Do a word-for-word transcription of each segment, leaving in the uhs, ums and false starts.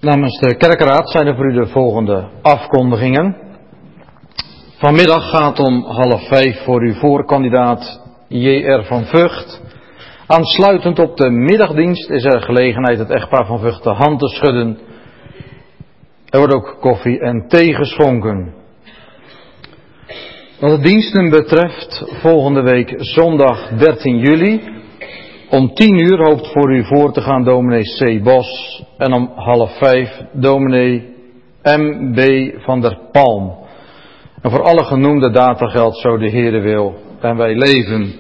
Namens de kerkraad zijn er voor u de volgende afkondigingen. Vanmiddag gaat om half vijf voor u voorkandidaat J R van Vught. Aansluitend op de middagdienst is er gelegenheid het echtpaar van Vught de hand te schudden. Er wordt ook koffie en thee geschonken. Wat de diensten betreft, volgende week zondag dertien juli... Om tien uur hoopt voor u voor te gaan dominee C. Bos en om half vijf dominee M. B. van der Palm. En voor alle genoemde data geldt zo de Heere wil en wij leven.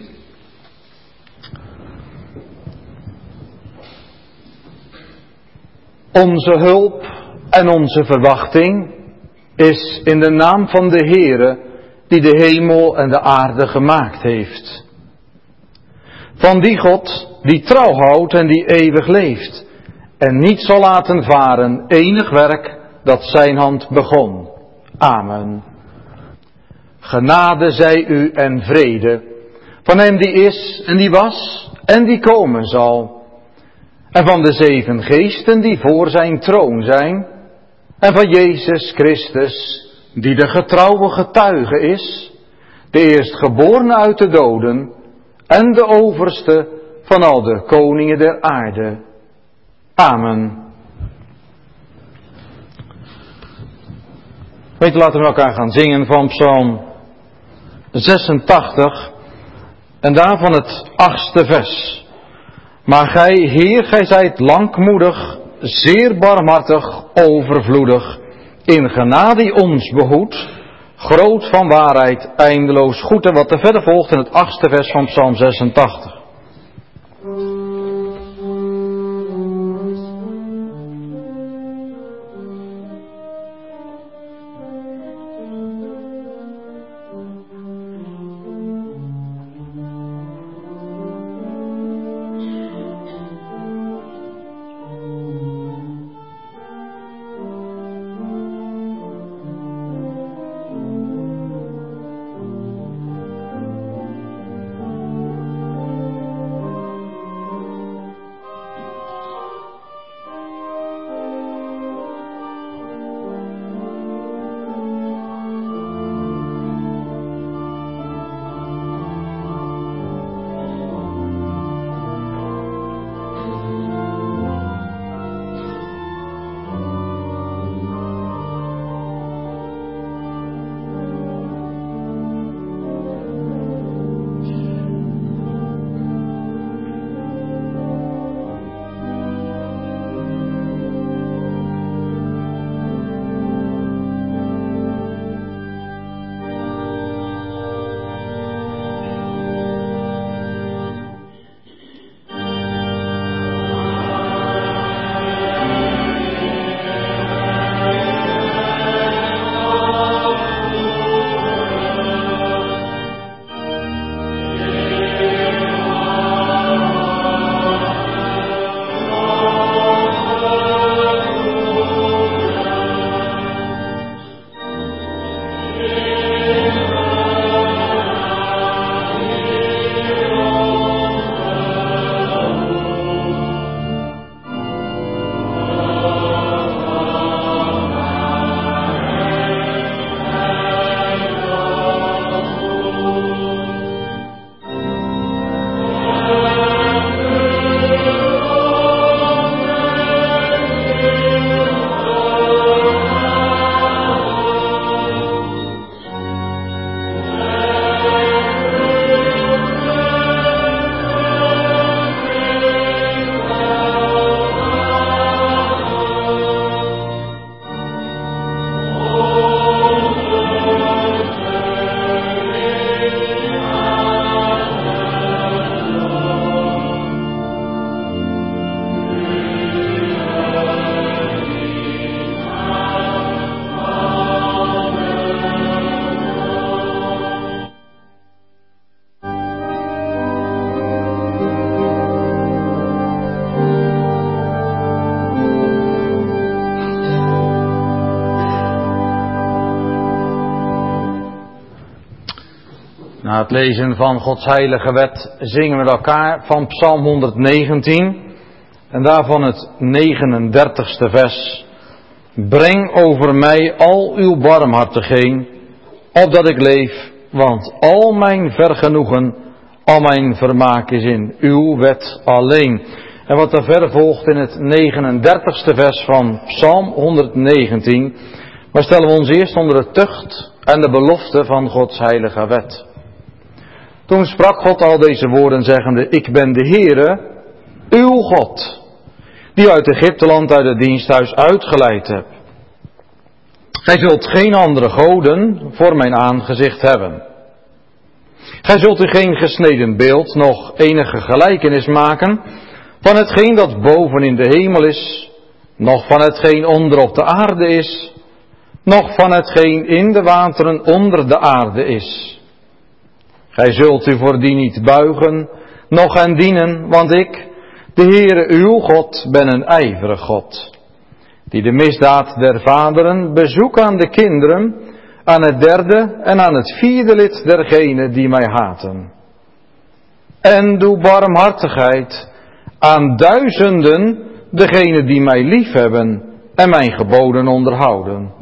Onze hulp en onze verwachting is in de naam van de Heere die de hemel en de aarde gemaakt heeft. Van die God die trouw houdt en die eeuwig leeft en niet zal laten varen enig werk dat zijn hand begon. Amen. Genade zij u en vrede van hem die is en die was en die komen zal. En van de zeven geesten die voor zijn troon zijn en van Jezus Christus die de getrouwe getuige is, de eerstgeborene uit de doden en de overste van al de koningen der aarde. Amen. Weet, laten we elkaar gaan zingen van Psalm zesentachtig en daarvan het achtste vers. Maar gij, Heer, gij zijt langmoedig, zeer barmhartig, overvloedig, in genade ons behoed, groot van waarheid, eindeloos goed. En wat er verder volgt in het achtste vers van Psalm zesentachtig. Na het lezen van Gods heilige wet zingen we met elkaar van Psalm honderdzegentien en daarvan het negenendertigste vers Breng over mij al uw barmhartiging, opdat ik leef, want al mijn vergenoegen, al mijn vermaak is in uw wet alleen. En wat daar verder volgt in het negenendertigste vers van Psalm honderdnegentien, maar stellen we ons eerst onder de tucht en de belofte van Gods heilige wet. Toen sprak God al deze woorden zeggende, ik ben de Heere, uw God, die uit Egypteland uit het diensthuis uitgeleid heb. Gij zult geen andere goden voor mijn aangezicht hebben. Gij zult u geen gesneden beeld, nog enige gelijkenis maken van hetgeen dat boven in de hemel is, noch van hetgeen onder op de aarde is, noch van hetgeen in de wateren onder de aarde is. Gij zult u voor die niet buigen, noch hen dienen, want ik, de Heere uw God, ben een ijverig God, die de misdaad der vaderen bezoek aan de kinderen, aan het derde en aan het vierde lid dergenen die mij haten. En doe barmhartigheid aan duizenden, degenen die mij liefhebben en mijn geboden onderhouden.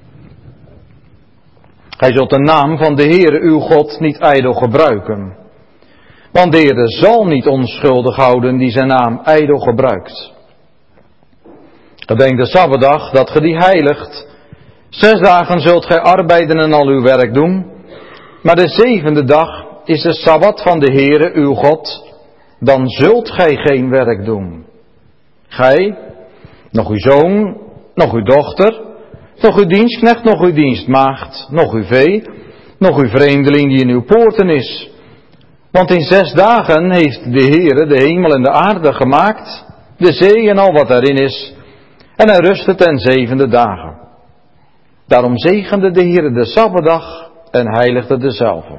Gij zult de naam van de Heere uw God niet ijdel gebruiken, want de Heere zal niet onschuldig houden die zijn naam ijdel gebruikt. Gedenk de Sabbatdag dat ge die heiligt. Zes dagen zult gij arbeiden en al uw werk doen, maar de zevende dag is de Sabbat van de Heere uw God, dan zult gij geen werk doen. Gij, nog uw zoon, nog uw dochter, nog uw dienstknecht, nog uw dienstmaagd, nog uw vee, nog uw vreemdeling die in uw poorten is. Want in zes dagen heeft de Heere de hemel en de aarde gemaakt, de zee en al wat daarin is, en hij rustte ten zevende dagen. Daarom zegende de Heere de Sabbatdag en heiligde dezelve.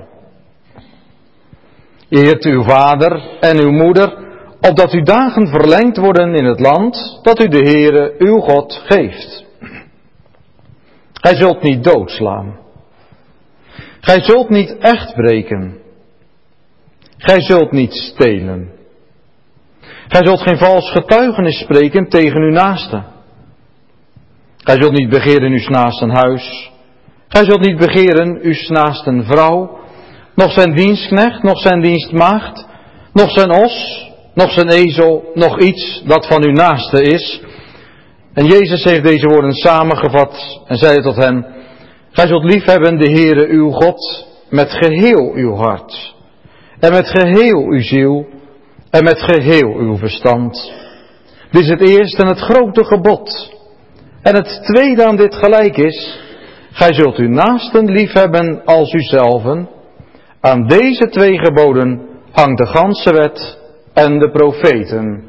Eert uw vader en uw moeder, opdat uw dagen verlengd worden in het land dat u de Heere uw God geeft. Gij zult niet doodslaan. Gij zult niet echt breken. Gij zult niet stelen. Gij zult geen vals getuigenis spreken tegen uw naaste. Gij zult niet begeren uw naasten huis. Gij zult niet begeren uw naasten vrouw, nog zijn dienstknecht, nog zijn dienstmaagd, nog zijn os, nog zijn ezel, nog iets dat van uw naaste is. En Jezus heeft deze woorden samengevat en zei tot hen, gij zult liefhebben de Heere uw God met geheel uw hart, en met geheel uw ziel, en met geheel uw verstand. Dit is het eerste en het grote gebod. En het tweede aan dit gelijk is, gij zult uw naasten liefhebben als uzelven. Aan deze twee geboden hangt de ganse wet en de profeten.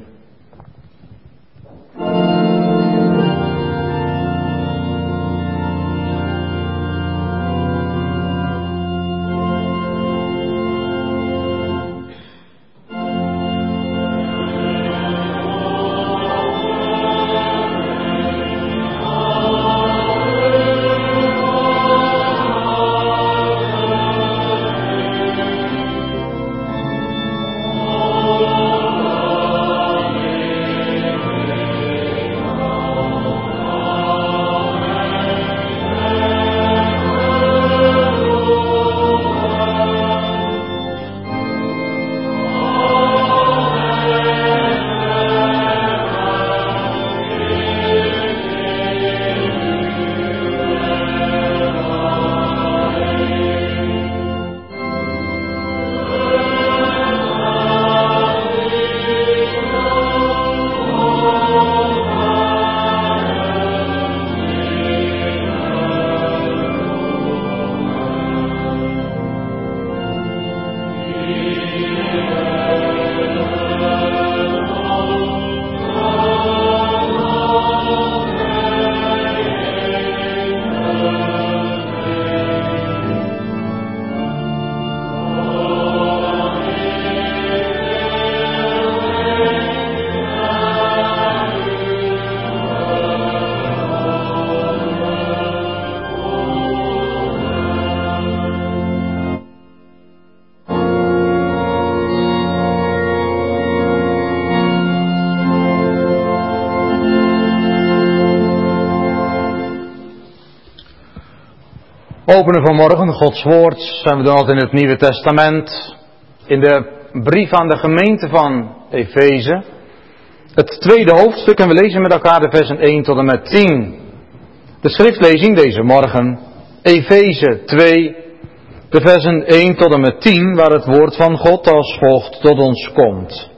Openen vanmorgen Gods woord, zijn we dan altijd in het Nieuwe Testament, in de brief aan de gemeente van Efeze, het tweede hoofdstuk, en we lezen met elkaar de versen één tot en met tien. De schriftlezing deze morgen, Efeze twee, de versen één tot en met tien, waar het woord van God als volgt tot ons komt.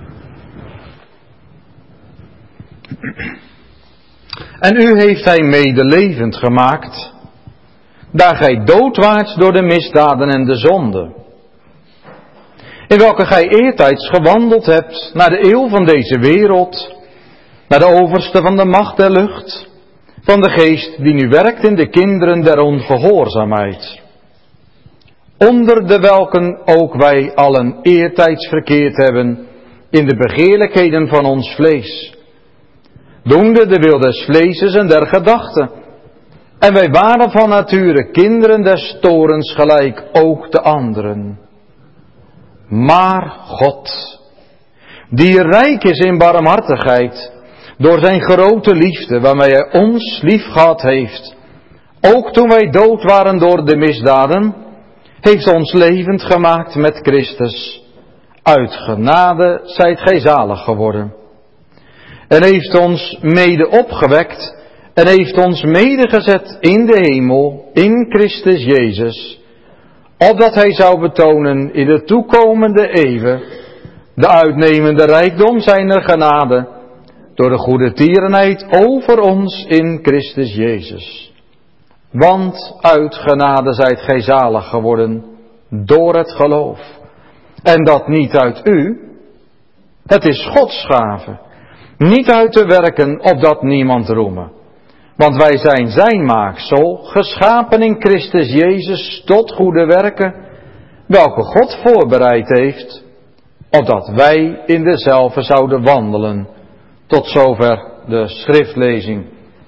En u heeft hij medelevend gemaakt, daar gij dood waart door de misdaden en de zonde, in welke gij eertijds gewandeld hebt naar de eeuw van deze wereld, naar de overste van de macht der lucht, van de geest die nu werkt in de kinderen der ongehoorzaamheid, onder de welken ook wij allen eertijds verkeerd hebben in de begeerlijkheden van ons vlees, doende de wil des vleeses en der gedachten. En wij waren van nature kinderen des torens gelijk ook de anderen. Maar God, die rijk is in barmhartigheid, door zijn grote liefde waarmee hij ons lief gehad heeft, ook toen wij dood waren door de misdaden, heeft ons levend gemaakt met Christus. Uit genade zijt gij zalig geworden. En heeft ons mede opgewekt en heeft ons medegezet in de hemel, in Christus Jezus, opdat hij zou betonen in de toekomende eeuwen de uitnemende rijkdom zijner genade, door de goede tierenheid over ons in Christus Jezus. Want uit genade zijt gij zalig geworden, door het geloof. En dat niet uit u, het is Gods gave, niet uit te werken, opdat niemand roeme. Want wij zijn zijn maaksel, geschapen in Christus Jezus tot goede werken, welke God voorbereid heeft, opdat wij in dezelfde zouden wandelen. Tot zover de schriftlezing.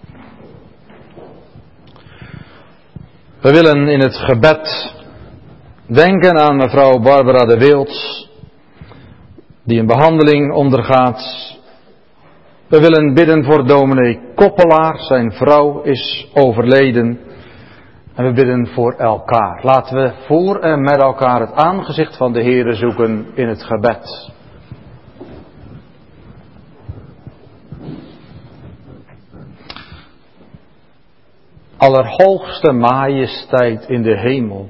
We willen in het gebed denken aan mevrouw Barbara de Wilds, die een behandeling ondergaat. We willen bidden voor dominee Koppelaar, zijn vrouw is overleden. En we bidden voor elkaar. Laten we voor en met elkaar het aangezicht van de Heere zoeken in het gebed. Allerhoogste majesteit in de hemel.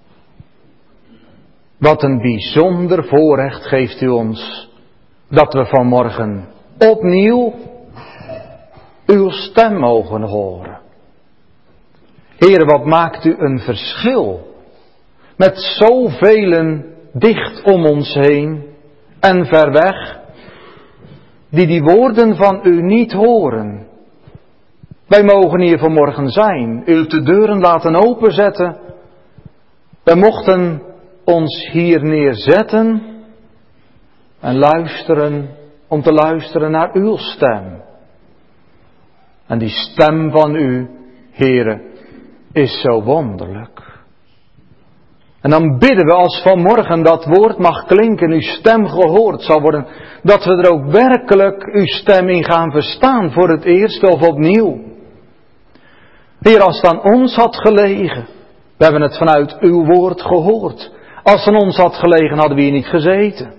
Wat een bijzonder voorrecht geeft u ons, dat we vanmorgen opnieuw uw stem mogen horen. Heer, wat maakt u een verschil met zoveel dicht om ons heen en ver weg, die die woorden van u niet horen. Wij mogen hier vanmorgen zijn, u de deuren laten openzetten. Wij mochten ons hier neerzetten en luisteren om te luisteren naar uw stem. En die stem van u, Heere, is zo wonderlijk. En dan bidden we als vanmorgen dat woord mag klinken, uw stem gehoord zal worden, dat we er ook werkelijk uw stem in gaan verstaan voor het eerst of opnieuw. Heer, als het aan ons had gelegen, we hebben het vanuit uw woord gehoord. Als het aan ons had gelegen, hadden we hier niet gezeten.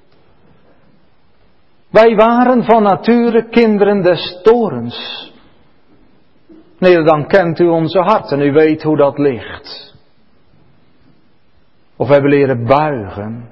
Wij waren van nature kinderen des torens. Nee, dan kent u onze hart en u weet hoe dat ligt. Of we hebben leren buigen.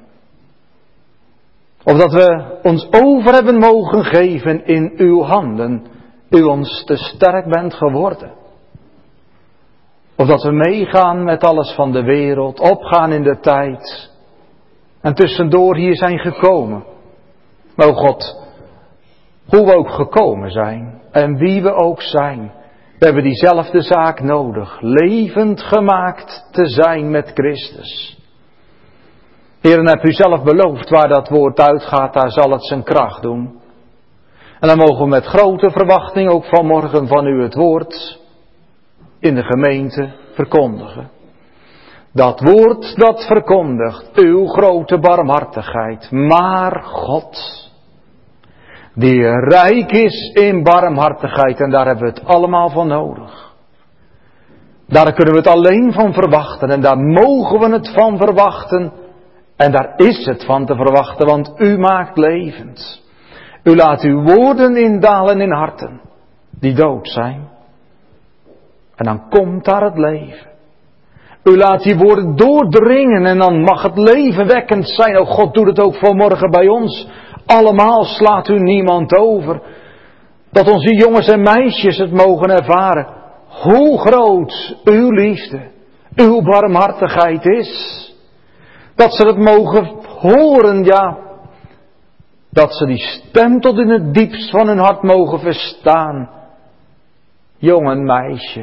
Of dat we ons over hebben mogen geven in uw handen. U ons te sterk bent geworden. Of dat we meegaan met alles van de wereld, opgaan in de tijd. En tussendoor hier zijn gekomen. Maar o God, hoe we ook gekomen zijn en wie we ook zijn. We hebben diezelfde zaak nodig. Levend gemaakt te zijn met Christus. Heer, en heb u zelf beloofd waar dat woord uitgaat, daar zal het zijn kracht doen. En dan mogen we met grote verwachting ook vanmorgen van u het woord in de gemeente verkondigen. Dat woord dat verkondigt uw grote barmhartigheid. Maar God, die rijk is in barmhartigheid, en daar hebben we het allemaal van nodig. Daar kunnen we het alleen van verwachten en daar mogen we het van verwachten. En daar is het van te verwachten, want u maakt levend. U laat uw woorden indalen in harten die dood zijn. En dan komt daar het leven. U laat die woorden doordringen en dan mag het levenwekkend zijn. O God, doe het ook vanmorgen bij ons. Allemaal slaat u niemand over. Dat onze jongens en meisjes het mogen ervaren. Hoe groot uw liefde, uw barmhartigheid is. Dat ze het mogen horen, ja. Dat ze die stem tot in het diepst van hun hart mogen verstaan. Jongen, meisje.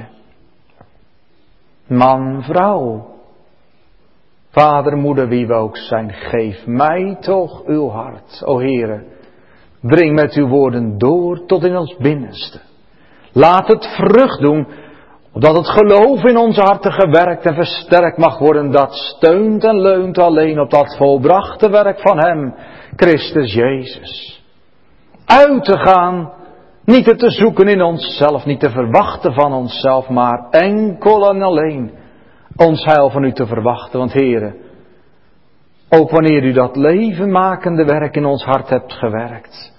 Man, vrouw. Vader, moeder, wie we ook zijn. Geef mij toch uw hart. O Heere, dring met uw woorden door tot in ons binnenste. Laat het vrucht doen. Opdat het geloof in onze harten gewerkt en versterkt mag worden. Dat steunt en leunt alleen op dat volbrachte werk van Hem. Christus Jezus. Uit te gaan. Niet het te zoeken in onszelf. Niet te verwachten van onszelf. Maar enkel en alleen. Ons heil van u te verwachten. Want Heere. Ook wanneer u dat levenmakende werk in ons hart hebt gewerkt.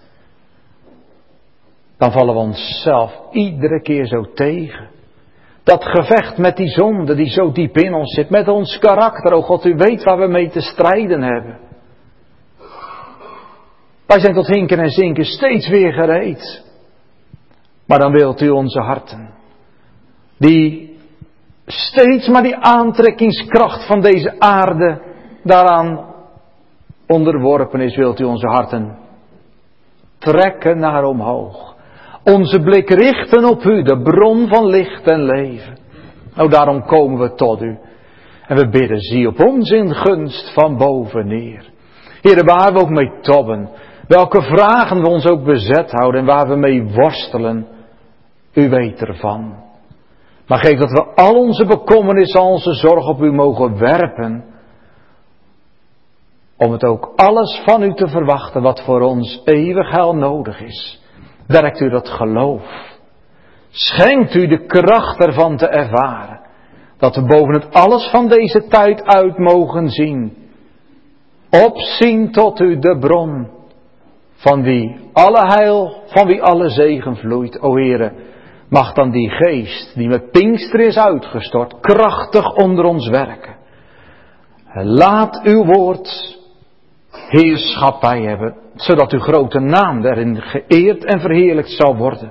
Dan vallen we onszelf iedere keer zo tegen. Dat gevecht met die zonde die zo diep in ons zit. Met ons karakter. O God, u weet waar we mee te strijden hebben. Wij zijn tot hinken en zinken steeds weer gereed. Maar dan wilt u onze harten. Die steeds maar die aantrekkingskracht van deze aarde daaraan onderworpen is. Wilt u onze harten trekken naar omhoog. Onze blik richten op u, de bron van licht en leven. Nou, daarom komen we tot u. En we bidden, zie op ons in gunst van boven neer. Heere, waar we ook mee tobben, welke vragen we ons ook bezet houden en waar we mee worstelen, u weet ervan. Maar geef dat we al onze bekommernis, al onze zorg op u mogen werpen, om het ook alles van u te verwachten wat voor ons eeuwig heil nodig is. Werkt u dat geloof. Schenkt u de kracht ervan te ervaren. Dat we boven het alles van deze tijd uit mogen zien. Opzien tot u de bron. Van wie alle heil, van wie alle zegen vloeit. O Heere, mag dan die geest die met Pinkster is uitgestort, krachtig onder ons werken. Laat uw woord heerschappij hebben, zodat uw grote naam daarin geëerd en verheerlijkt zal worden.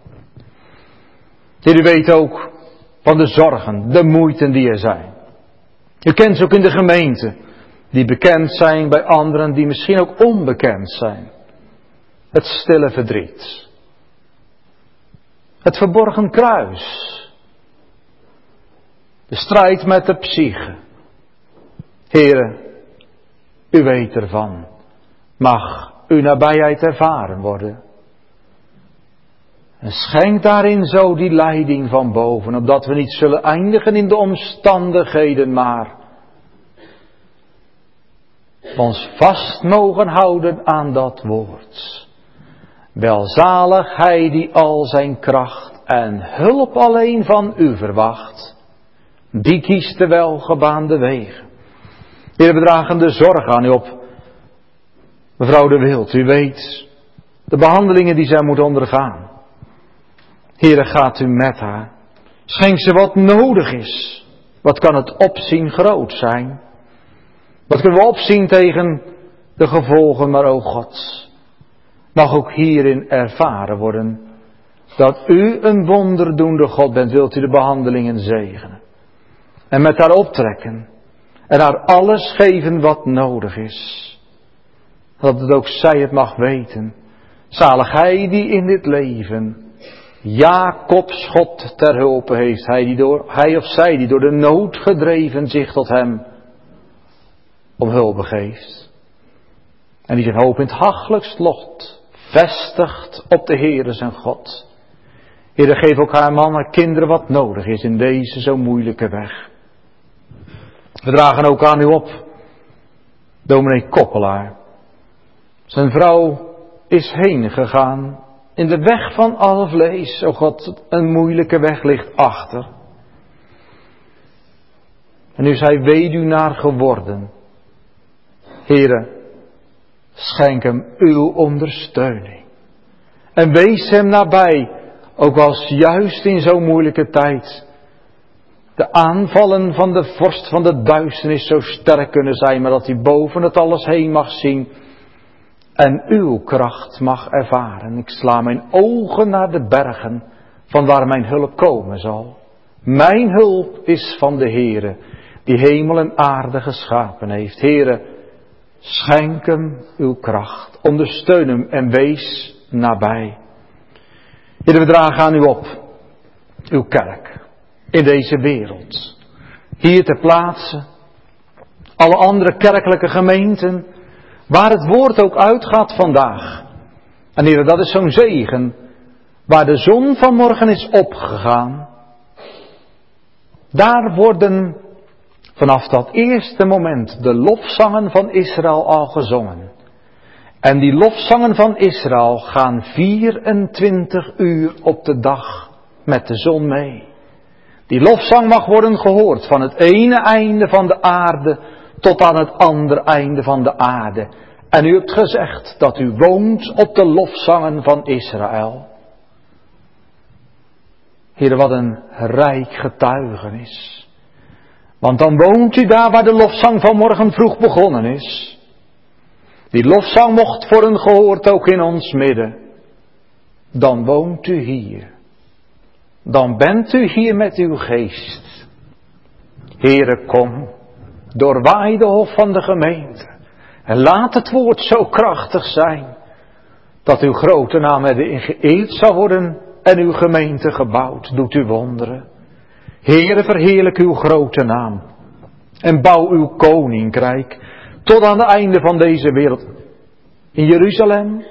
Heer, u weet ook van de zorgen, de moeiten die er zijn. U kent ze ook in de gemeente, die bekend zijn bij anderen, die misschien ook onbekend zijn. Het stille verdriet. Het verborgen kruis. De strijd met de psyche. Heere, u weet ervan. Mag uw nabijheid ervaren worden. En schenk daarin zo die leiding van boven. Opdat we niet zullen eindigen in de omstandigheden. Maar ons vast mogen houden aan dat woord. Welzalig hij die al zijn kracht en hulp alleen van u verwacht. Die kiest de welgebaande wegen. Heer, we dragen de zorg aan u op. Mevrouw de Wild, u weet de behandelingen die zij moet ondergaan. Heere, gaat u met haar. Schenk ze wat nodig is. Wat kan het opzien groot zijn? Wat kunnen we opzien tegen de gevolgen, maar o God, mag ook hierin ervaren worden dat u een wonderdoende God bent. Wilt u de behandelingen zegenen en met haar optrekken en haar alles geven wat nodig is. Dat het ook zij het mag weten. Zalig hij die in dit leven Jacobs God ter hulpe heeft. Hij, die door, hij of zij die door de nood gedreven zich tot hem om hulp begeeft. En die zijn hoop in het hachelijkst lot vestigt op de Heere zijn God. Heere, geef ook haar man en kinderen wat nodig is in deze zo moeilijke weg. We dragen ook aan u op, dominee Koppelaar. Zijn vrouw is heen gegaan in de weg van alle vlees. O God, een moeilijke weg ligt achter. En nu is hij weduwnaar geworden. Heere, schenk hem uw ondersteuning. En wees hem nabij, ook als juist in zo'n moeilijke tijd de aanvallen van de vorst van de duisternis zo sterk kunnen zijn, maar dat hij boven het alles heen mag zien en uw kracht mag ervaren. Ik sla mijn ogen naar de bergen, van waar mijn hulp komen zal. Mijn hulp is van de Heere, die hemel en aarde geschapen heeft. Heere, schenk hem uw kracht, ondersteun hem en wees nabij. Heere, we dragen aan u op, uw kerk, in deze wereld. Hier ter plaatse, alle andere kerkelijke gemeenten, waar het woord ook uitgaat vandaag. En Heere, dat is zo'n zegen, waar de zon vanmorgen is opgegaan. Daar worden vanaf dat eerste moment de lofzangen van Israël al gezongen. En die lofzangen van Israël gaan vierentwintig uur op de dag met de zon mee. Die lofzang mag worden gehoord van het ene einde van de aarde tot aan het andere einde van de aarde. En u hebt gezegd dat u woont op de lofzangen van Israël. Heer, wat een rijk getuigenis. Want dan woont u daar waar de lofzang vanmorgen vroeg begonnen is. Die lofzang mocht worden gehoord ook in ons midden. Dan woont u hier. Dan bent u hier met uw geest. Heere, kom, doorwaai de hof van de gemeente. En laat het woord zo krachtig zijn, dat uw grote naam erin geëerd zal worden en uw gemeente gebouwd. Doet u wonderen. Heere, verheerlijk uw grote naam. En bouw uw koninkrijk tot aan het einde van deze wereld. In Jeruzalem,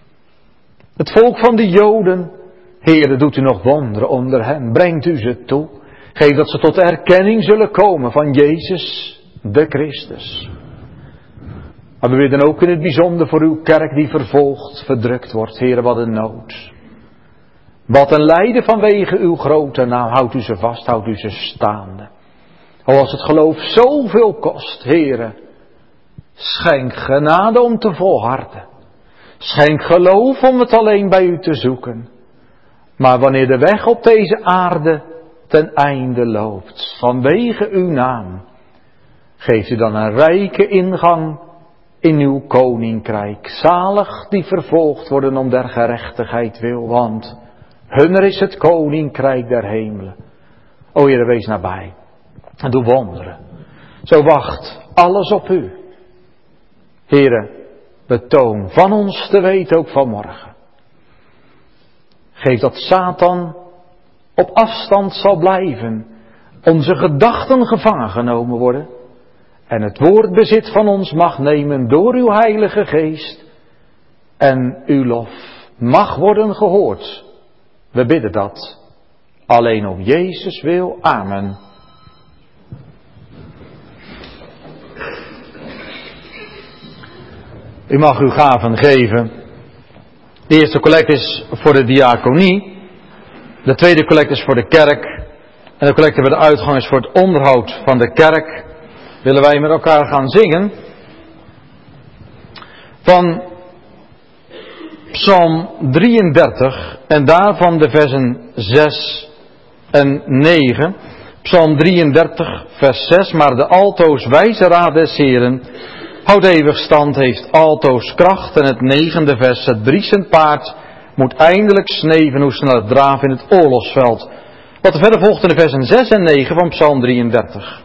het volk van de Joden. Heere, doet u nog wonderen onder hen. Brengt u ze toe. Geef dat ze tot de erkenning zullen komen van Jezus de Christus. Maar we bidden ook in het bijzonder voor uw kerk die vervolgd, verdrukt wordt. Heere, wat een nood. Wat een lijden vanwege uw grote naam. Houdt u ze vast, houdt u ze staande. O, als het geloof zoveel kost, Heere, schenk genade om te volharden. Schenk geloof om het alleen bij u te zoeken. Maar wanneer de weg op deze aarde ten einde loopt, vanwege uw naam, geeft u dan een rijke ingang in uw koninkrijk. Zalig die vervolgd worden om der gerechtigheid wil, want hunner is het koninkrijk der hemelen. O Heere, wees nabij en doe wonderen. Zo wacht alles op u. Heere, betoon van ons te weten ook vanmorgen. Geef dat Satan op afstand zal blijven, onze gedachten gevangen genomen worden en het woordbezit van ons mag nemen door uw Heilige Geest en uw lof mag worden gehoord. We bidden dat alleen op Jezus wil. Amen. U mag uw gaven geven. De eerste collect is voor de diaconie. De tweede collect is voor de kerk. En de collecte bij de uitgang is voor het onderhoud van de kerk. Willen wij met elkaar gaan zingen. Van Psalm drieëndertig. En daarvan de versen zes en negen. Psalm drieëndertig vers zes. Maar de altoos wijze raad des Heren houdt eeuwig stand, heeft altoos kracht. En het negende vers, het briesend paard moet eindelijk sneven hoe snel het draaf in het oorlogsveld. Wat er verder volgt in de versen zes en negen van Psalm drieëndertig.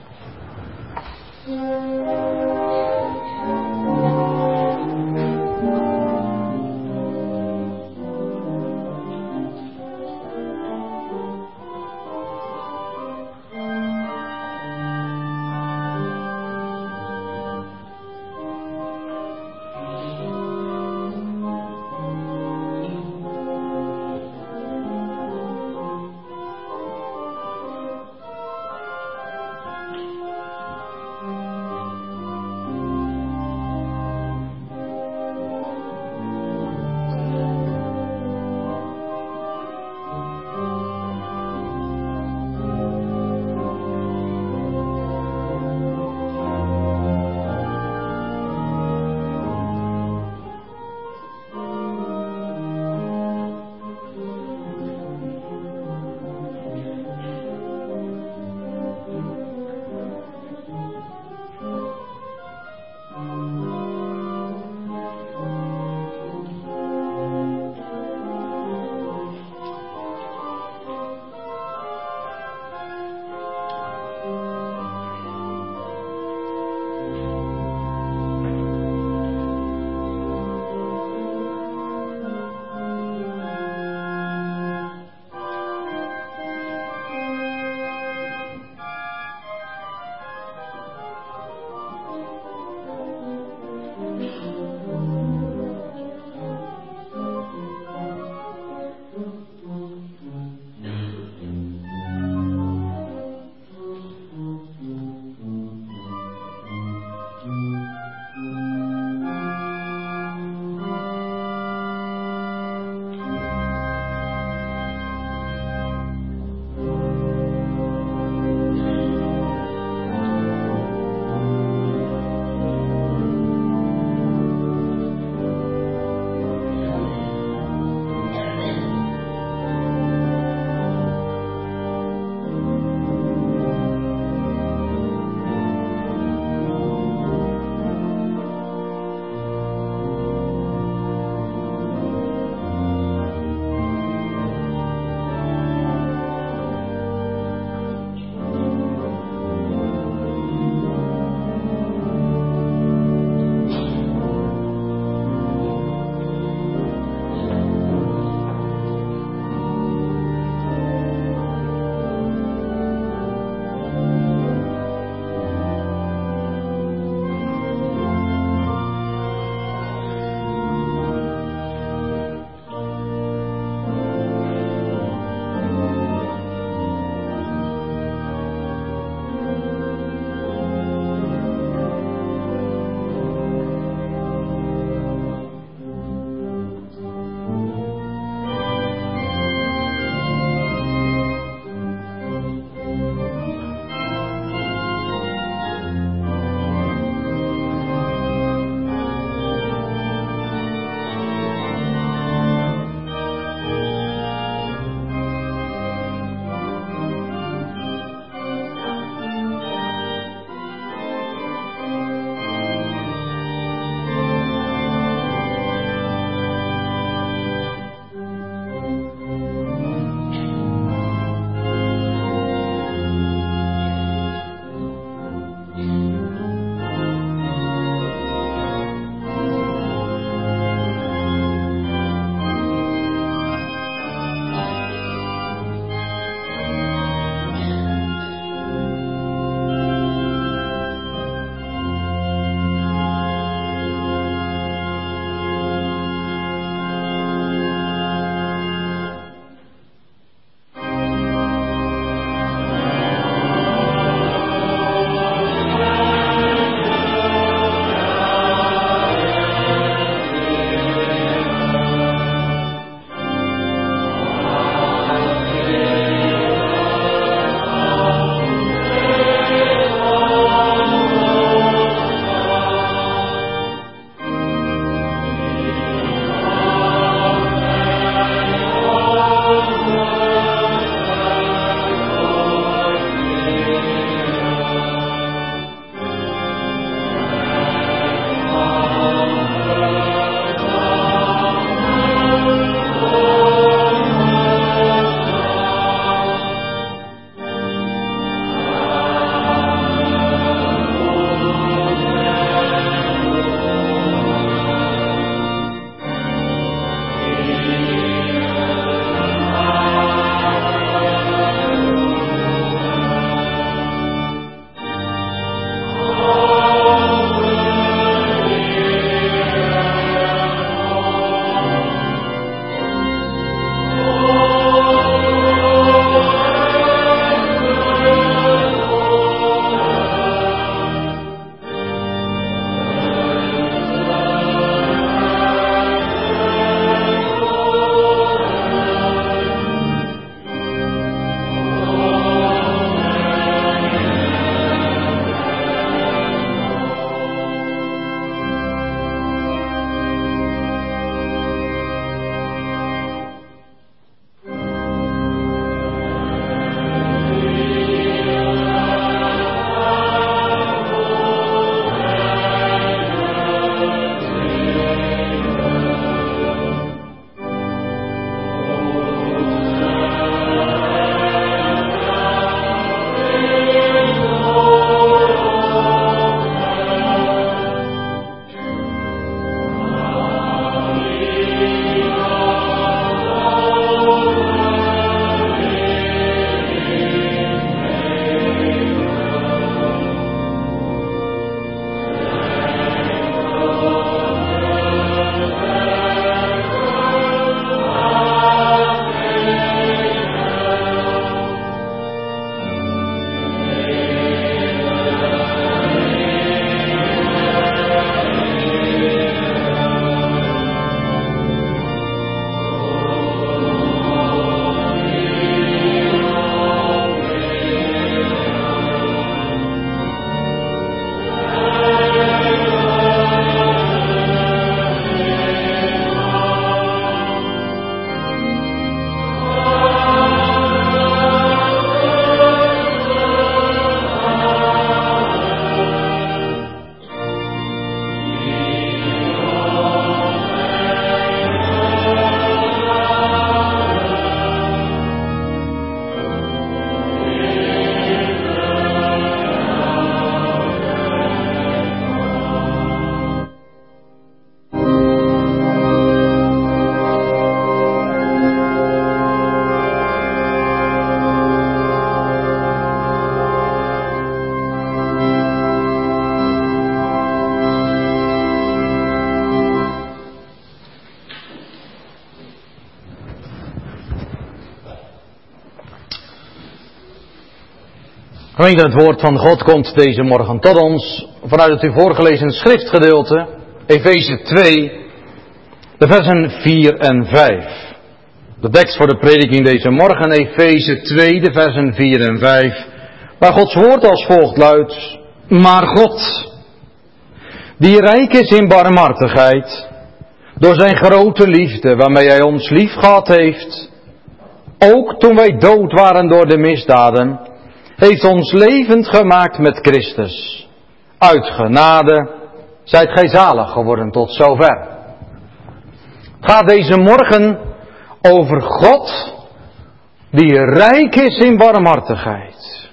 Gemeente, het woord van God komt deze morgen tot ons vanuit het u voorgelezen schriftgedeelte, Efeze twee, de versen vier en vijf. De tekst voor de prediking deze morgen, Efeze twee, de versen vier en vijf, waar Gods woord als volgt luidt: Maar God, die rijk is in barmhartigheid, door zijn grote liefde waarmee hij ons lief gehad heeft, ook toen wij dood waren door de misdaden, heeft ons levend gemaakt met Christus. Uit genade zijt gij zalig geworden tot zover. Het gaat deze morgen over God die rijk is in barmhartigheid.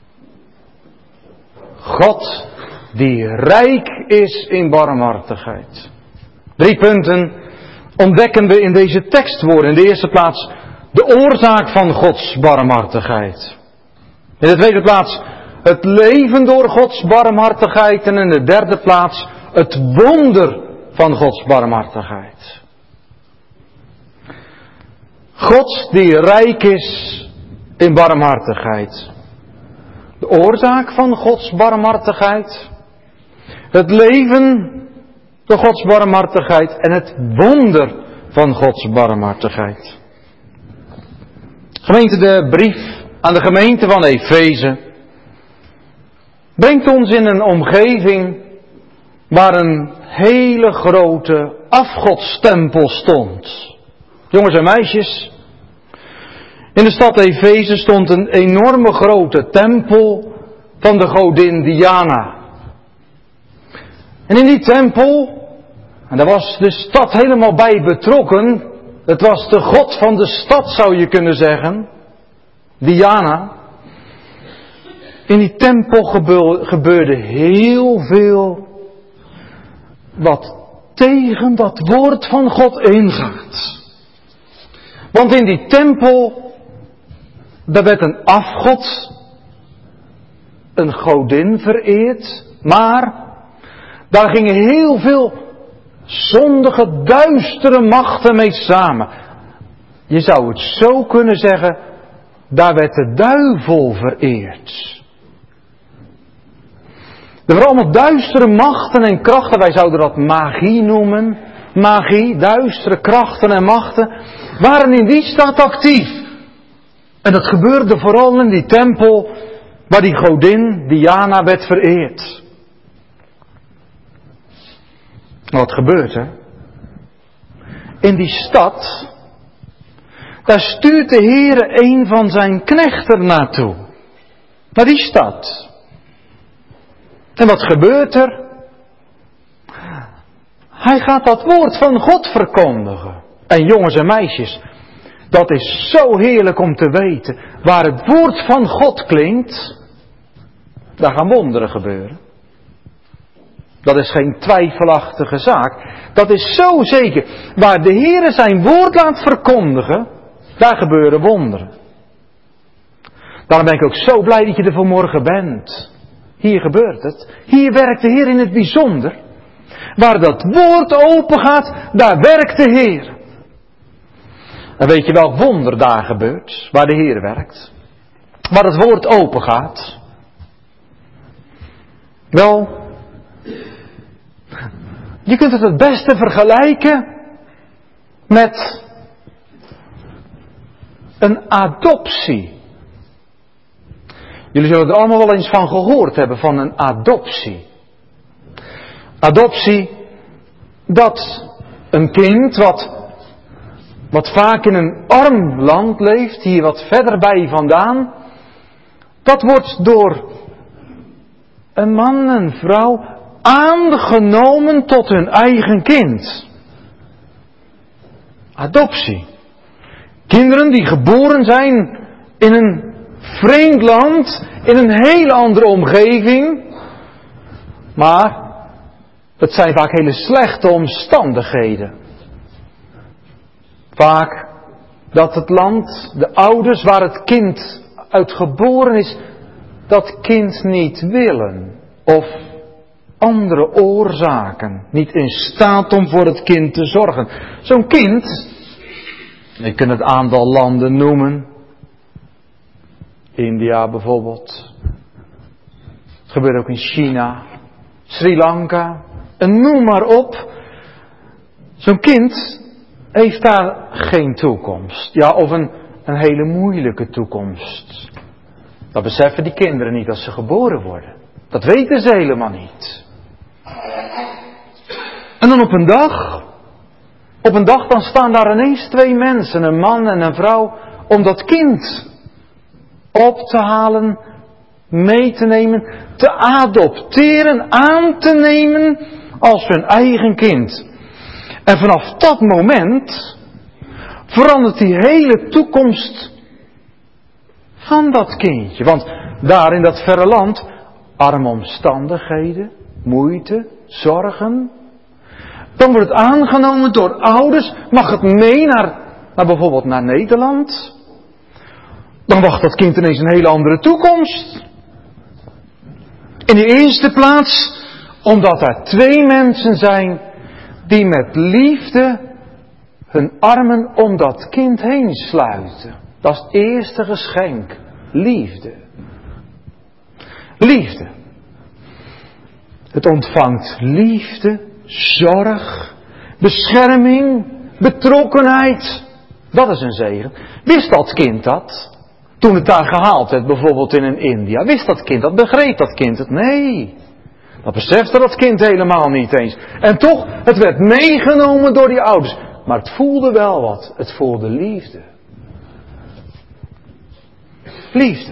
God die rijk is in barmhartigheid. Drie punten ontdekken we in deze tekstwoorden. In de eerste plaats de oorzaak van Gods barmhartigheid. In de tweede plaats het leven door Gods barmhartigheid. En in de derde plaats het wonder van Gods barmhartigheid. God die rijk is in barmhartigheid. De oorzaak van Gods barmhartigheid. Het leven door Gods barmhartigheid en het wonder van Gods barmhartigheid. Gemeente, de brief aan de gemeente van Efeze brengt ons in een omgeving waar een hele grote afgodstempel stond. Jongens en meisjes, in de stad Efeze stond een enorme grote tempel van de godin Diana. En in die tempel, en daar was de stad helemaal bij betrokken, het was de god van de stad zou je kunnen zeggen, Diana. In die tempel gebeurde heel veel wat tegen dat woord van God ingaat. Want in die tempel, daar werd een afgod, een godin vereerd, maar daar gingen heel veel zondige, duistere machten mee samen. Je zou het zo kunnen zeggen, daar werd de duivel vereerd. Er waren allemaal duistere machten en krachten, wij zouden dat magie noemen. Magie, duistere krachten en machten, waren in die stad actief. En dat gebeurde vooral in die tempel, waar die godin Diana werd vereerd. Wat gebeurt er? In die stad, daar stuurt de Heere een van zijn knechten naartoe. Naar die stad. En wat gebeurt er? Hij gaat dat woord van God verkondigen. En jongens en meisjes, dat is zo heerlijk om te weten. Waar het woord van God klinkt, daar gaan wonderen gebeuren. Dat is geen twijfelachtige zaak. Dat is zo zeker. Waar de Heere zijn woord laat verkondigen, daar gebeuren wonderen. Daarom ben ik ook zo blij dat je er vanmorgen bent. Hier gebeurt het. Hier werkt de Heer in het bijzonder. Waar dat woord open gaat, daar werkt de Heer. En weet je welk wonder daar gebeurt, waar de Heer werkt? Waar het woord open gaat. Wel, je kunt het het beste vergelijken met een adoptie. Jullie zullen er allemaal wel eens van gehoord hebben, van een adoptie. Adoptie, dat een kind wat, wat vaak in een arm land leeft, hier wat verder bij vandaan, dat wordt door een man en vrouw aangenomen tot hun eigen kind. Adoptie. Kinderen die geboren zijn in een vreemd land, in een hele andere omgeving, maar het zijn vaak hele slechte omstandigheden. Vaak dat het land, de ouders waar het kind uit geboren is, dat kind niet willen. Of andere oorzaken. Niet in staat om voor het kind te zorgen. Zo'n kind, ik kan het aantal landen noemen. India bijvoorbeeld. Het gebeurt ook in China, Sri Lanka, en noem maar op. Zo'n kind heeft daar geen toekomst. Ja, of een, een hele moeilijke toekomst. Dat beseffen die kinderen niet als ze geboren worden. Dat weten ze helemaal niet. En dan op een dag, op een dag dan staan daar ineens twee mensen, een man en een vrouw, om dat kind op te halen, mee te nemen, te adopteren, aan te nemen als hun eigen kind. En vanaf dat moment verandert die hele toekomst van dat kindje. Want daar in dat verre land, arme omstandigheden, moeite, zorgen. Dan wordt het aangenomen door ouders, mag het mee naar, naar bijvoorbeeld naar Nederland. Dan wacht dat kind ineens een hele andere toekomst. In de eerste plaats, omdat er twee mensen zijn die met liefde hun armen om dat kind heen sluiten. Dat is het eerste geschenk. Liefde. Liefde. Het ontvangt liefde, zorg, bescherming, betrokkenheid. Dat is een zegen. Wist dat kind dat? Toen het daar gehaald werd, bijvoorbeeld in een India. Wist dat kind dat? Begreep dat kind het? Nee. Dat besefte dat kind helemaal niet eens. En toch, het werd meegenomen door die ouders. Maar het voelde wel wat. Het voelde liefde. Liefde.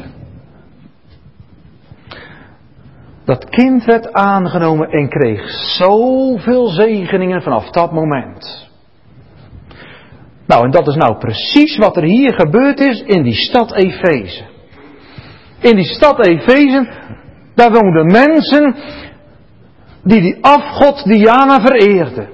Dat kind werd aangenomen en kreeg zoveel zegeningen vanaf dat moment. Nou, en dat is nou precies wat er hier gebeurd is in die stad Efeze. In die stad Efeze, daar woonden mensen die die afgod Diana vereerden.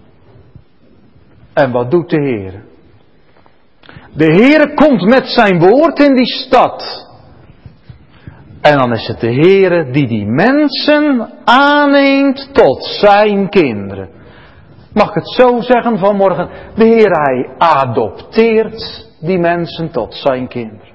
En wat doet de Heer? De Heer komt met zijn woord in die stad. En dan is het de Heer die die mensen aanneemt tot zijn kinderen. Mag ik het zo zeggen vanmorgen? De Heer, hij adopteert die mensen tot zijn kinderen.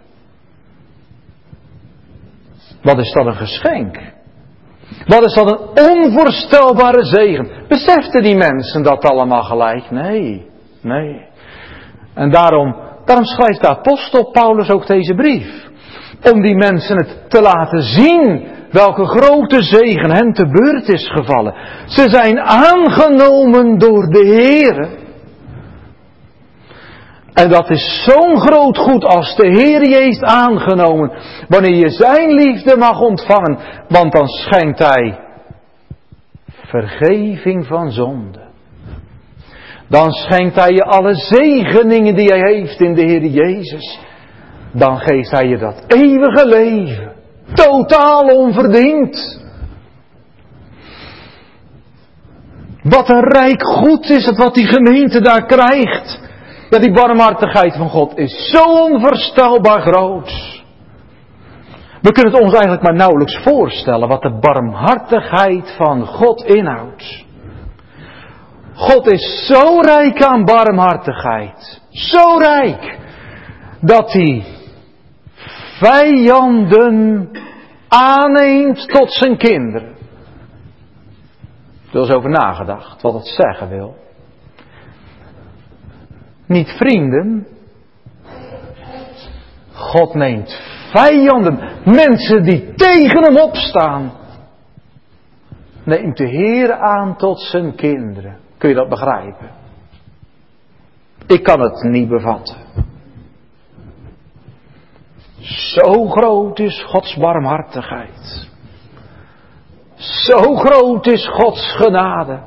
Wat is dat een geschenk? Wat is dat een onvoorstelbare zegen? Beseften die mensen dat allemaal gelijk? Nee, nee. En daarom, daarom schrijft de apostel Paulus ook deze brief. Om die mensen het te laten zien welke grote zegen hen te beurt is gevallen. Ze zijn aangenomen door de Heer. En dat is zo'n groot goed als de Heer je heeft aangenomen. Wanneer je zijn liefde mag ontvangen. Want dan schenkt hij vergeving van zonde. Dan schenkt hij je alle zegeningen die hij heeft in de Heer Jezus. Dan geeft hij je dat eeuwige leven. Totaal onverdiend. Wat een rijk goed is het wat die gemeente daar krijgt. Ja, die barmhartigheid van God is zo onvoorstelbaar groot. We kunnen het ons eigenlijk maar nauwelijks voorstellen wat de barmhartigheid van God inhoudt. God is zo rijk aan barmhartigheid. Zo rijk. Dat hij vijanden aanneemt tot zijn kinderen. Er is over nagedacht wat het zeggen wil. Niet vrienden. God neemt vijanden. Mensen die tegen hem opstaan. Neemt de Heer aan tot zijn kinderen. Kun je dat begrijpen? Ik kan het niet bevatten. Zo groot is Gods barmhartigheid. Zo groot is Gods genade.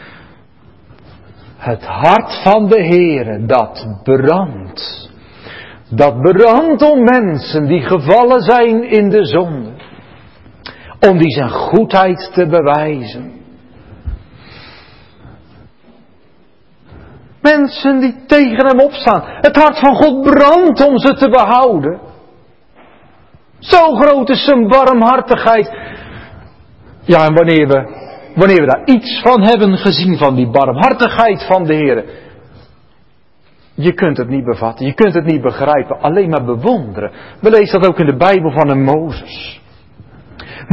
Het hart van de Heere dat brandt. Dat brandt om mensen die gevallen zijn in de zonde. Om die zijn goedheid te bewijzen. Mensen die tegen hem opstaan. Het hart van God brandt om ze te behouden. Zo groot is zijn barmhartigheid. Ja, en wanneer we, wanneer we daar iets van hebben gezien van die barmhartigheid van de Heer. Je kunt het niet bevatten, je kunt het niet begrijpen, alleen maar bewonderen. We lezen dat ook in de Bijbel van een Mozes.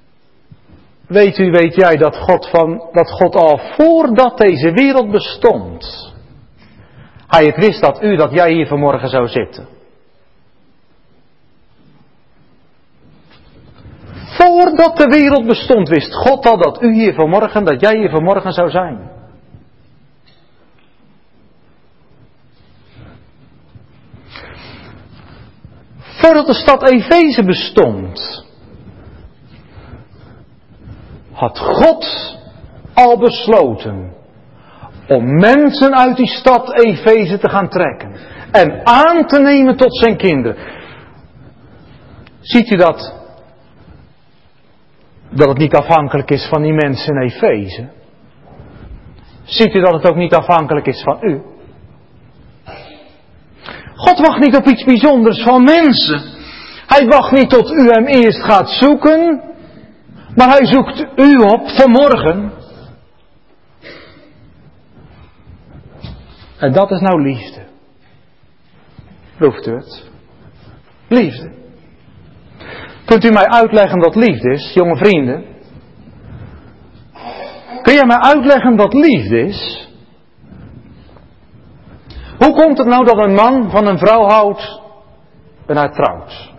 Weet u, weet jij dat God, van, dat God al voordat deze wereld bestond, Hij het wist dat u, dat jij hier vanmorgen zou zitten. Voordat de wereld bestond, wist God al dat u hier vanmorgen, dat jij hier vanmorgen zou zijn. Voordat de stad Efeze bestond, had God al besloten om mensen uit die stad Efeze te gaan trekken en aan te nemen tot zijn kinderen. Ziet u dat? Dat het niet afhankelijk is van die mensen in Efeze? Ziet u dat het ook niet afhankelijk is van u? God wacht niet op iets bijzonders van mensen. Hij wacht niet tot u hem eerst gaat zoeken, maar hij zoekt u op vanmorgen. En dat is nou liefde. Proeft u het? Liefde. Kunt u mij uitleggen wat liefde is, jonge vrienden? Kun jij mij uitleggen wat liefde is? Hoe komt het nou dat een man van een vrouw houdt en haar trouwt?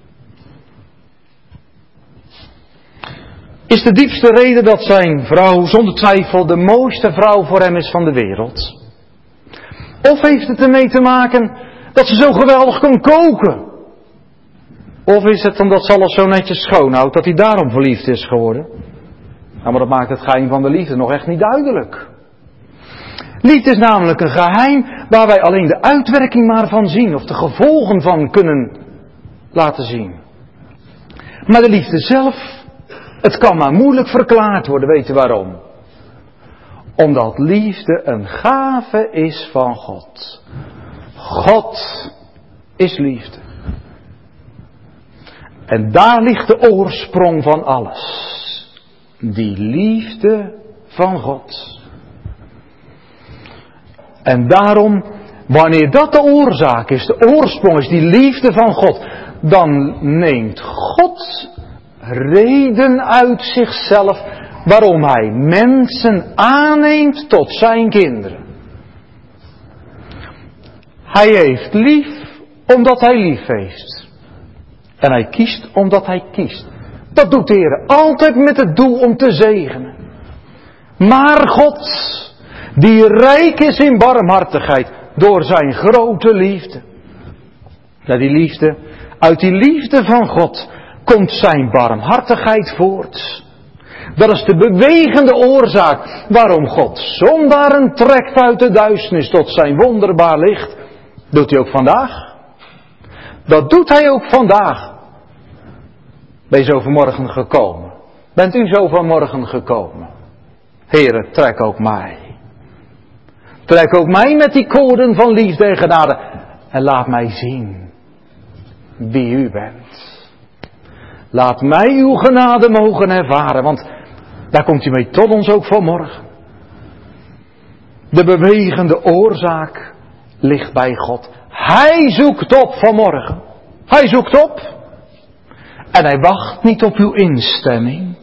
Is de diepste reden dat zijn vrouw zonder twijfel de mooiste vrouw voor hem is van de wereld? Of heeft het ermee te maken dat ze zo geweldig kan koken? Of is het omdat ze alles zo netjes schoonhoudt dat hij daarom verliefd is geworden? Nou, maar dat maakt het geheim van de liefde nog echt niet duidelijk. Liefde is namelijk een geheim waar wij alleen de uitwerking maar van zien, of de gevolgen van kunnen laten zien. Maar de liefde zelf, het kan maar moeilijk verklaard worden, weet je waarom? Omdat liefde een gave is van God. God is liefde. En daar ligt de oorsprong van alles. Die liefde van God. En daarom, wanneer dat de oorzaak is, de oorsprong is die liefde van God, dan neemt God reden uit zichzelf waarom hij mensen aanneemt tot zijn kinderen. Hij heeft lief omdat hij lief heeft. En hij kiest omdat hij kiest. Dat doet de Heer altijd met het doel om te zegenen. Maar God, die rijk is in barmhartigheid door zijn grote liefde. Ja, die liefde, uit die liefde van God komt zijn barmhartigheid voort. Dat is de bewegende oorzaak waarom God zondaren trekt uit de duisternis tot zijn wonderbaar licht. Doet hij ook vandaag? Dat doet hij ook vandaag. Ben je zo vanmorgen gekomen? Bent u zo vanmorgen gekomen? Heere, trek ook mij. Trek ook mij met die koorden van liefde en genade. En laat mij zien wie u bent. Laat mij uw genade mogen ervaren. Want daar komt u mee tot ons ook vanmorgen. De bewegende oorzaak ligt bij God. Hij zoekt op vanmorgen. Hij zoekt op. En hij wacht niet op uw instemming.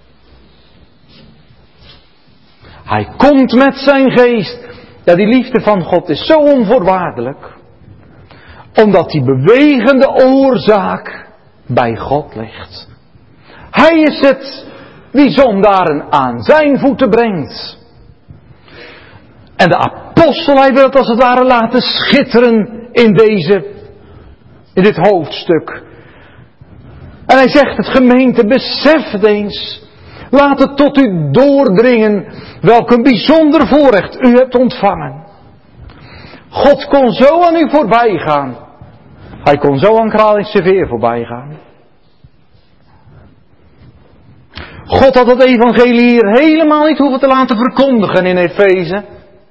Hij komt met zijn geest. Ja, die liefde van God is zo onvoorwaardelijk. Omdat die bewegende oorzaak bij God ligt. Hij is het die zondaren aan zijn voeten brengt. En de apostel, hij wil het als het ware laten schitteren in deze, in dit hoofdstuk. En hij zegt het gemeente, besef het eens. Laat het tot u doordringen welk een bijzonder voorrecht u hebt ontvangen. God kon zo aan u voorbij gaan. Hij kon zo aan Kralingse Veer voorbij gaan. God had het evangelie hier helemaal niet hoeven te laten verkondigen in Efeze.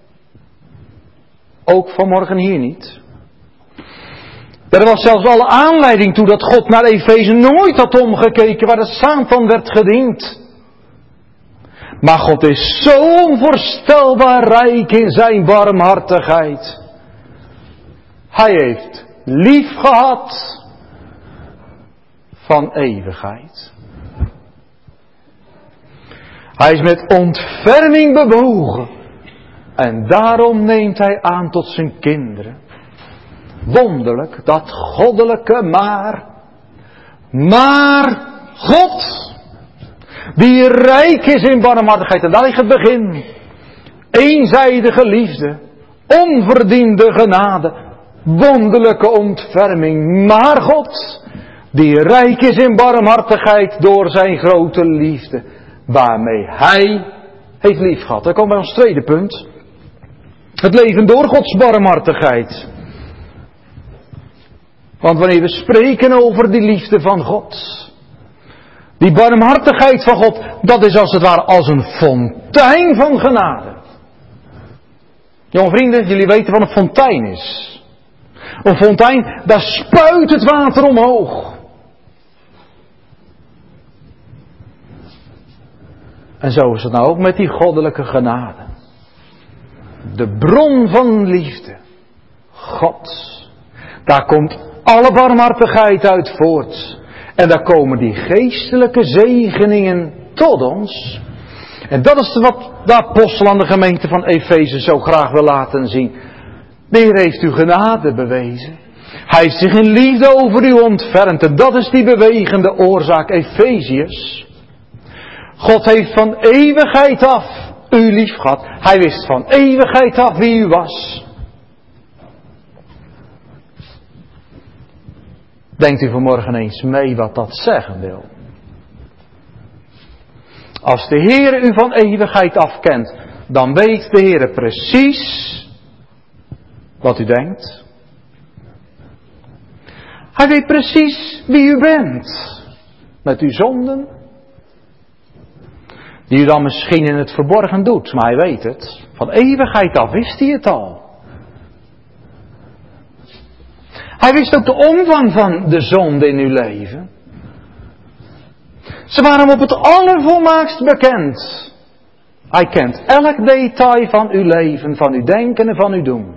Ook vanmorgen hier niet. Er was zelfs alle aanleiding toe dat God naar Efeze nooit had omgekeken waar de Satan werd gediend. Maar God is zo onvoorstelbaar rijk in zijn barmhartigheid. Hij heeft lief gehad van eeuwigheid. Hij is met ontferming bewogen. En daarom neemt hij aan tot zijn kinderen. Wonderlijk, dat goddelijke maar. Maar God, die rijk is in barmhartigheid. En daar ligt het begin. Eenzijdige liefde. Onverdiende genade. Wonderlijke ontferming. Maar God, die rijk is in barmhartigheid door zijn grote liefde. Waarmee hij heeft lief gehad. Dan komen we bij ons tweede punt. Het leven door Gods barmhartigheid. Want wanneer we spreken over die liefde van God. Die barmhartigheid van God. Dat is als het ware als een fontein van genade. Jonge vrienden, jullie weten wat een fontein is. Een fontein, daar spuit het water omhoog. En zo is het nou ook met die goddelijke genade. De bron van liefde. God. Daar komt alle barmhartigheid uit voort. En daar komen die geestelijke zegeningen tot ons. En dat is wat de apostel aan de gemeente van Efeze zo graag wil laten zien. De Heer heeft u genade bewezen. Hij heeft zich in liefde over u ontfermd. En dat is die bewegende oorzaak, Efeziërs. God heeft van eeuwigheid af u lief gehad. Hij wist van eeuwigheid af wie u was. Denkt u vanmorgen eens mee wat dat zeggen wil. Als de Heer u van eeuwigheid af kent, dan weet de Heer precies wat u denkt. Hij weet precies wie u bent. Met uw zonden. Die u dan misschien in het verborgen doet, maar hij weet het. Van eeuwigheid af wist hij het al. Hij wist ook de omvang van de zonde in uw leven. Ze waren hem op het allervolmaakst bekend. Hij kent elk detail van uw leven, van uw denken en van uw doen.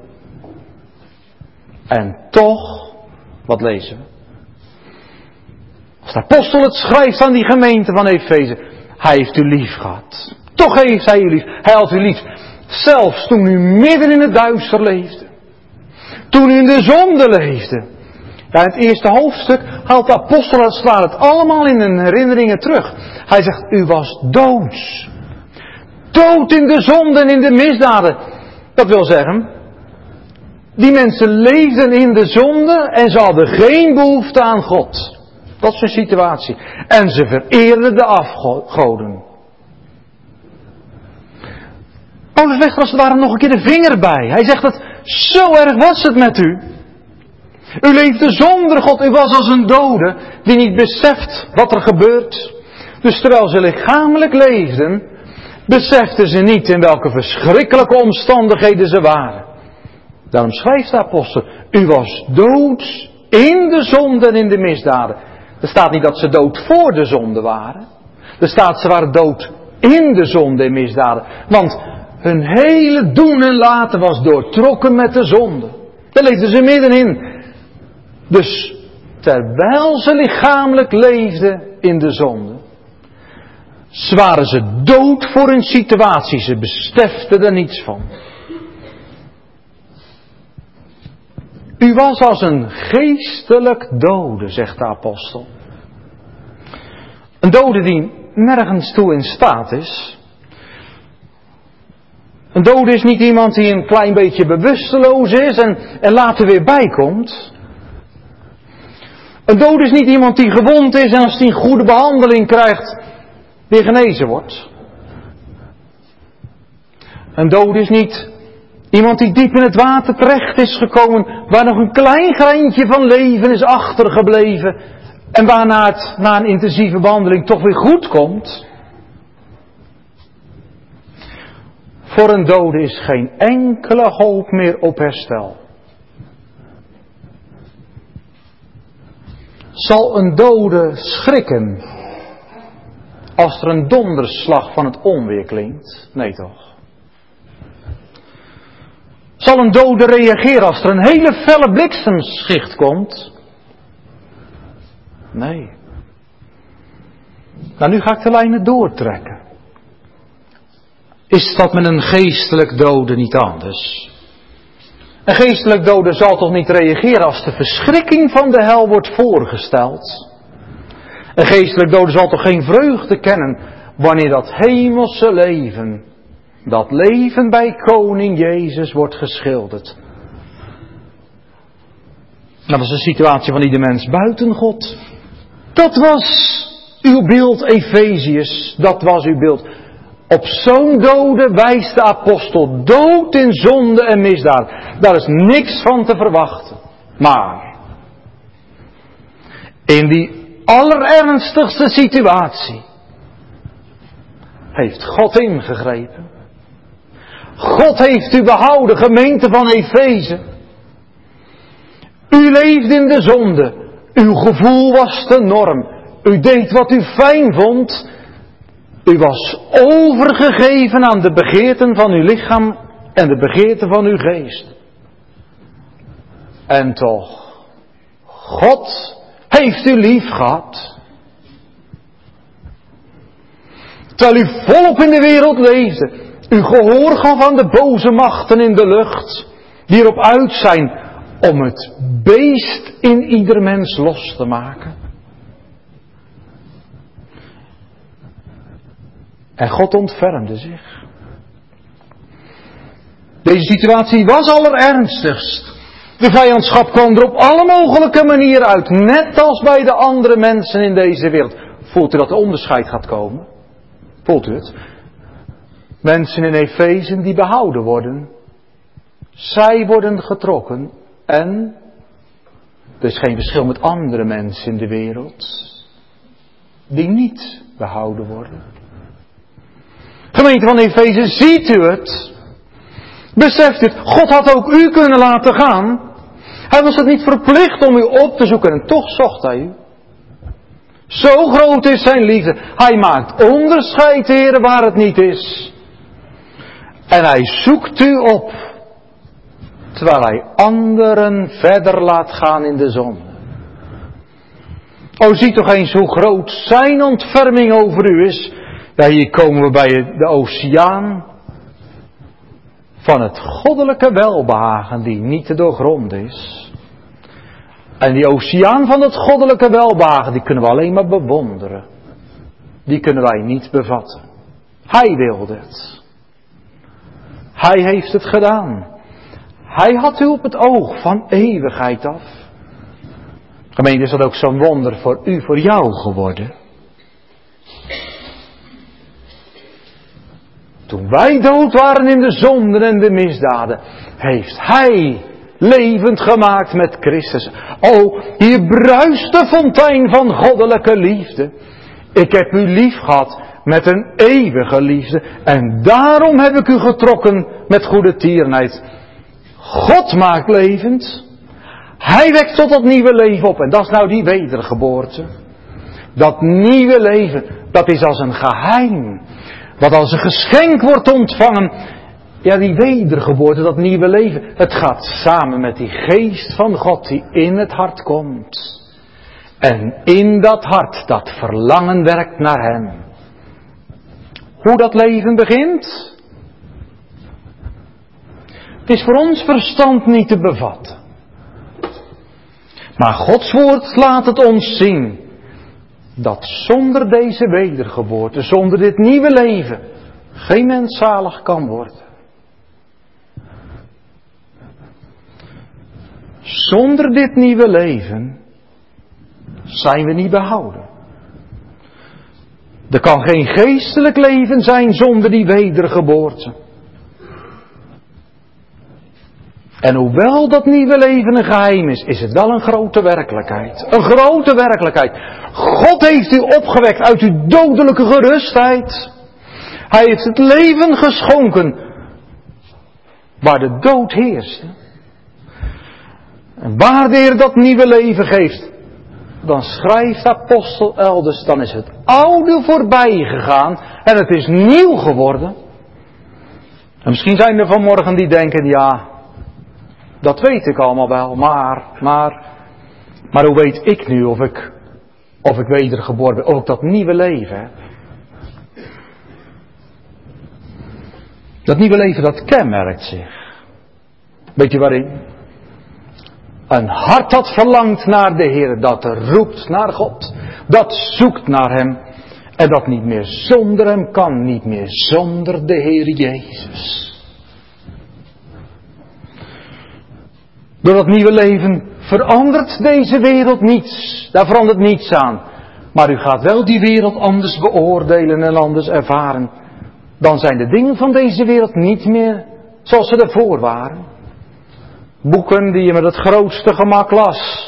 En toch, wat lezen we? Als de apostel het schrijft aan die gemeente van Efeze. Hij heeft u lief gehad. Toch heeft hij u lief. Hij had u lief. Zelfs toen u midden in het duister leefde. Toen u in de zonde leefde. Ja, in het eerste hoofdstuk haalt de apostel het slaat het allemaal in hun herinneringen terug. Hij zegt, u was dood. Dood in de zonde en in de misdaden. Dat wil zeggen, die mensen leefden in de zonde en ze hadden geen behoefte aan God. Dat is hun situatie. En ze vereerden de afgoden. Paulus legt er als het ware nog een keer de vinger bij. Hij zegt dat zo erg was het met u. U leefde zonder God. U was als een dode die niet beseft wat er gebeurt. Dus terwijl ze lichamelijk leefden, beseften ze niet in welke verschrikkelijke omstandigheden ze waren. Daarom schrijft de apostel, u was dood in de zonde en in de misdaden. Er staat niet dat ze dood voor de zonde waren. Er staat ze waren dood in de zonde en misdaden. Want hun hele doen en laten was doortrokken met de zonde. Daar leefden ze middenin. Dus terwijl ze lichamelijk leefden in de zonde, waren ze dood voor hun situatie. Ze beseften er niets van. U was als een geestelijk dode, zegt de apostel. Een dode die nergens toe in staat is. Een dode is niet iemand die een klein beetje bewusteloos is en, en later weer bijkomt. Een dode is niet iemand die gewond is en als hij een goede behandeling krijgt, weer genezen wordt. Een dode is niet iemand die diep in het water terecht is gekomen, waar nog een klein greintje van leven is achtergebleven en waarna het na een intensieve behandeling toch weer goed komt. Voor een dode is geen enkele hoop meer op herstel. Zal een dode schrikken als er een donderslag van het onweer klinkt? Nee toch? Zal een dode reageren als er een hele felle bliksemschicht komt? Nee. Nou, nu ga ik de lijnen doortrekken. Is dat met een geestelijk dode niet anders? Een geestelijk dode zal toch niet reageren als de verschrikking van de hel wordt voorgesteld? Een geestelijk dode zal toch geen vreugde kennen wanneer dat hemelse leven, dat leven bij koning Jezus wordt geschilderd? Dat was de situatie van ieder mens buiten God. Dat was uw beeld, Efeziërs, dat was uw beeld. Op zo'n dode wijst de apostel, dood in zonde en misdaad. Daar is niks van te verwachten. Maar in die allerernstigste situatie heeft God ingegrepen. God heeft u behouden, gemeente van Efeze. U leefde in de zonde. Uw gevoel was de norm. U deed wat u fijn vond. U was overgegeven aan de begeerten van uw lichaam en de begeerten van uw geest. En toch, God heeft u lief gehad. Terwijl u volop in de wereld leefde, u gehoor gaf aan de boze machten in de lucht, die erop uit zijn om het beest in ieder mens los te maken. En God ontfermde zich. Deze situatie was allerernstigst. De vijandschap kwam er op alle mogelijke manieren uit. Net als bij de andere mensen in deze wereld. Voelt u dat er onderscheid gaat komen? Voelt u het? Mensen in Efeze die behouden worden. Zij worden getrokken. En er is geen verschil met andere mensen in de wereld. Die niet behouden worden. Gemeente van Efeze, ziet u het? Beseft u het? God had ook u kunnen laten gaan. Hij was het niet verplicht om u op te zoeken en toch zocht hij u. Zo groot is zijn liefde. Hij maakt onderscheid, heren, waar het niet is. En hij zoekt u op. Terwijl hij anderen verder laat gaan in de zonde. O, zie toch eens hoe groot zijn ontferming over u is. Ja, hier komen we bij de oceaan van het goddelijke welbehagen die niet te doorgronden is. En die oceaan van het goddelijke welbehagen, die kunnen we alleen maar bewonderen. Die kunnen wij niet bevatten. Hij wilde het. Hij heeft het gedaan. Hij had u op het oog van eeuwigheid af. Gemeente, is dat ook zo'n wonder voor u, voor jou geworden? Toen wij dood waren in de zonden en de misdaden, heeft Hij levend gemaakt met Christus. O, hier bruist de fontein van goddelijke liefde. Ik heb u lief gehad met een eeuwige liefde. En daarom heb ik u getrokken met goede tierenheid. God maakt levend. Hij wekt tot dat nieuwe leven op. En dat is nou die wedergeboorte. Dat nieuwe leven, dat is als een geheim. Wat als een geschenk wordt ontvangen. Ja, die wedergeboorte, dat nieuwe leven. Het gaat samen met die geest van God die in het hart komt. En in dat hart dat verlangen werkt naar hem. Hoe dat leven begint? Het is voor ons verstand niet te bevatten. Maar Gods woord laat het ons zien. Dat zonder deze wedergeboorte, zonder dit nieuwe leven, geen mens zalig kan worden. Zonder dit nieuwe leven zijn we niet behouden. Er kan geen geestelijk leven zijn zonder die wedergeboorte. En hoewel dat nieuwe leven een geheim is, is het wel een grote werkelijkheid. Een grote werkelijkheid. God heeft u opgewekt uit uw dodelijke gerustheid. Hij heeft het leven geschonken waar de dood heerste. En waar de Heer dat nieuwe leven geeft, dan schrijft apostel elders, dan is het oude voorbij gegaan en het is nieuw geworden. En misschien zijn er vanmorgen die denken, ja, dat weet ik allemaal wel, maar, maar, maar hoe weet ik nu of ik, of ik wedergeboren ben, of ik dat nieuwe leven heb? Dat nieuwe leven, dat kenmerkt zich. Weet je waarin? Een hart dat verlangt naar de Heer, dat roept naar God, dat zoekt naar Hem en dat niet meer zonder Hem kan, niet meer zonder de Heer Jezus. Door dat nieuwe leven verandert deze wereld niets, daar verandert niets aan. Maar u gaat wel die wereld anders beoordelen en anders ervaren. Dan zijn de dingen van deze wereld niet meer zoals ze ervoor waren. Boeken die je met het grootste gemak las.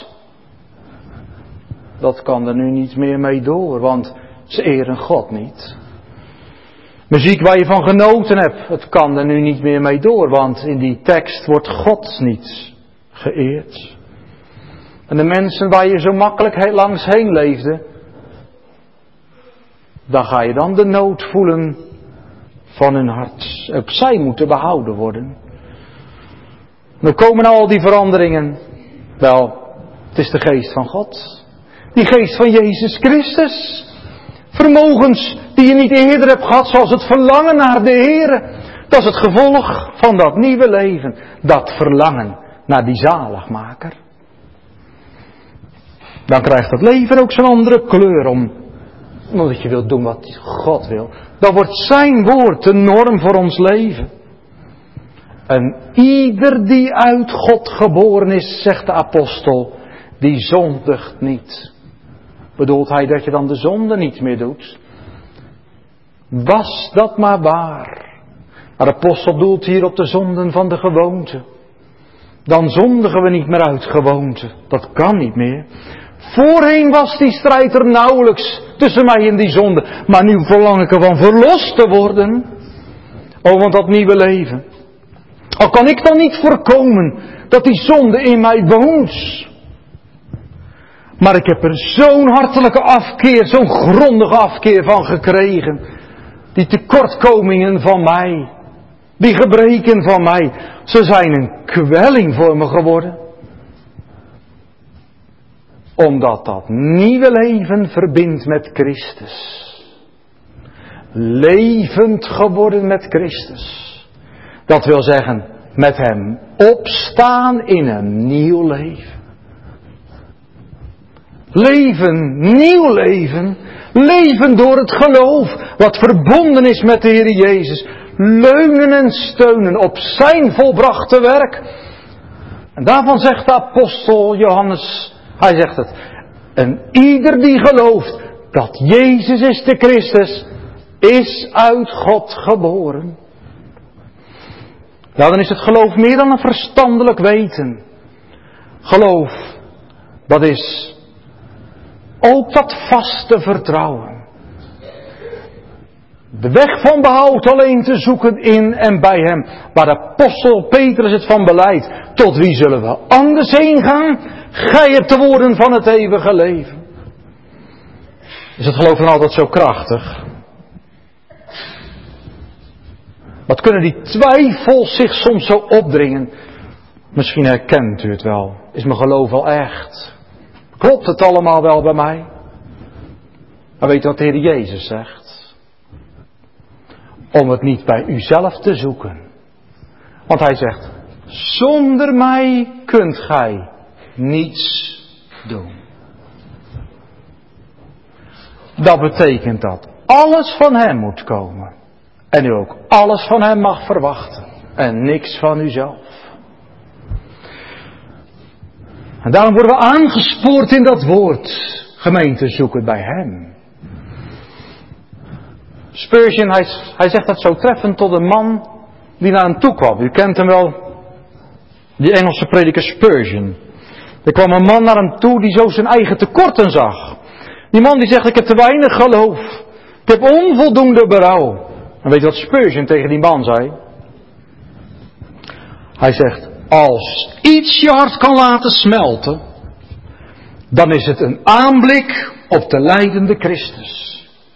Dat kan er nu niet meer mee door, want ze eren God niet. Muziek waar je van genoten hebt, het kan er nu niet meer mee door, want in die tekst wordt God niet geëerd. En de mensen waar je zo makkelijk langs heen leefde, dan ga je dan de nood voelen van hun hart. Ook zij moeten behouden worden. Dan komen al die veranderingen. Wel, het is de geest van God. Die geest van Jezus Christus. Vermogens die je niet eerder hebt gehad, zoals het verlangen naar de Heer. Dat is het gevolg van dat nieuwe leven. Dat verlangen naar die zaligmaker. Dan krijgt het leven ook zo'n andere kleur om. Omdat je wilt doen wat God wil. Dan wordt zijn woord de norm voor ons leven. En ieder die uit God geboren is, zegt de apostel, die zondigt niet. Bedoelt hij dat je dan de zonde niet meer doet? Was dat maar waar. Maar de apostel doelt hier op de zonden van de gewoonte. Dan zondigen we niet meer uit gewoonte. Dat kan niet meer. Voorheen was die strijd er nauwelijks tussen mij en die zonde. Maar nu verlang ik ervan verlost te worden. Oh, want dat nieuwe leven. Al kan ik dan niet voorkomen dat die zonde in mij woont. Maar ik heb er zo'n hartelijke afkeer, zo'n grondige afkeer van gekregen. Die tekortkomingen van mij. Die gebreken van mij. Ze zijn een kwelling voor me geworden. Omdat dat nieuwe leven verbindt met Christus. Levend geworden met Christus. Dat wil zeggen, met Hem opstaan in een nieuw leven. Leven, nieuw leven. Leven door het geloof. Wat verbonden is met de Heer Jezus. Leunen en steunen op zijn volbrachte werk. En daarvan zegt de apostel Johannes, hij zegt het. En ieder die gelooft dat Jezus is de Christus, is uit God geboren. Ja, dan is het geloof meer dan een verstandelijk weten. Geloof, dat is ook dat vaste vertrouwen. De weg van behoud alleen te zoeken in en bij Hem. Waar de apostel Petrus het van beleidt. Tot wie zullen we anders heen gaan? Gij te worden van het eeuwige leven. Is het geloof dan altijd zo krachtig? Wat kunnen die twijfels zich soms zo opdringen? Misschien herkent u het wel. Is mijn geloof wel echt? Klopt het allemaal wel bij mij? Maar weet u wat de Heer Jezus zegt? Om het niet bij uzelf te zoeken. Want Hij zegt, zonder mij kunt gij niets doen. Dat betekent dat alles van Hem moet komen. En u ook alles van Hem mag verwachten. En niks van uzelf. En daarom worden we aangespoord in dat woord. Gemeente, zoek het bij Hem. Spurgeon, hij, hij zegt dat zo treffend tot een man die naar hem toe kwam. U kent hem wel, die Engelse prediker Spurgeon. Er kwam een man naar hem toe die zo zijn eigen tekorten zag. Die man die zegt, ik heb te weinig geloof. Ik heb onvoldoende berouw. En weet je wat Spurgeon tegen die man zei? Hij zegt, als iets je hart kan laten smelten, dan is het een aanblik op de lijdende Christus.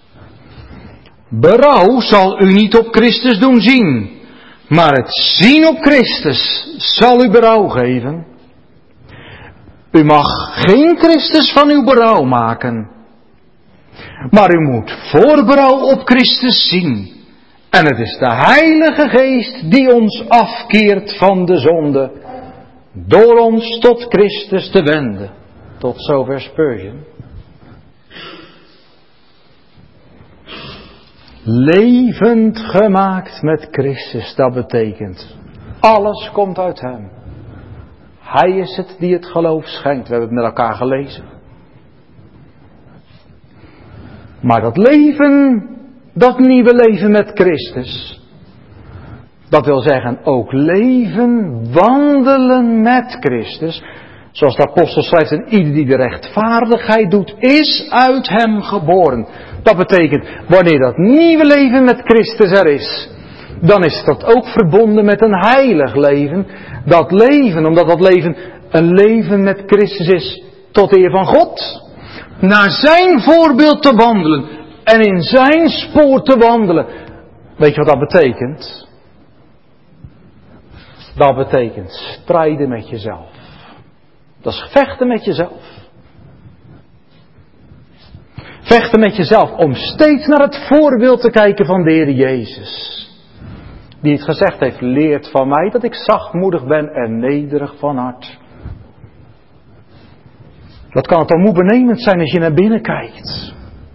Berouw zal u niet op Christus doen zien, maar het zien op Christus zal u berouw geven. U mag geen Christus van uw berouw maken, maar u moet voor berouw op Christus zien En het is de Heilige Geest die ons afkeert van de zonde, door ons tot Christus te wenden. Tot zover Spurgeon. Levend gemaakt met Christus, dat betekent, alles komt uit Hem. Hij is het die het geloof schenkt. We hebben het met elkaar gelezen. Maar dat leven, dat nieuwe leven met Christus, dat wil zeggen ook leven, wandelen met Christus. Zoals de apostel schrijft, en ieder die de rechtvaardigheid doet, is uit Hem geboren. Dat betekent, wanneer dat nieuwe leven met Christus er is, dan is dat ook verbonden met een heilig leven. Dat leven, omdat dat leven een leven met Christus is, tot eer van God. Naar zijn voorbeeld te wandelen en in zijn spoor te wandelen. Weet je wat dat betekent? Dat betekent strijden met jezelf. Dat is vechten met jezelf. Vechten met jezelf om steeds naar het voorbeeld te kijken van de Heer Jezus. Die het gezegd heeft, leert van mij dat ik zachtmoedig ben en nederig van hart. Dat kan het al moe benemend zijn als je naar binnen kijkt.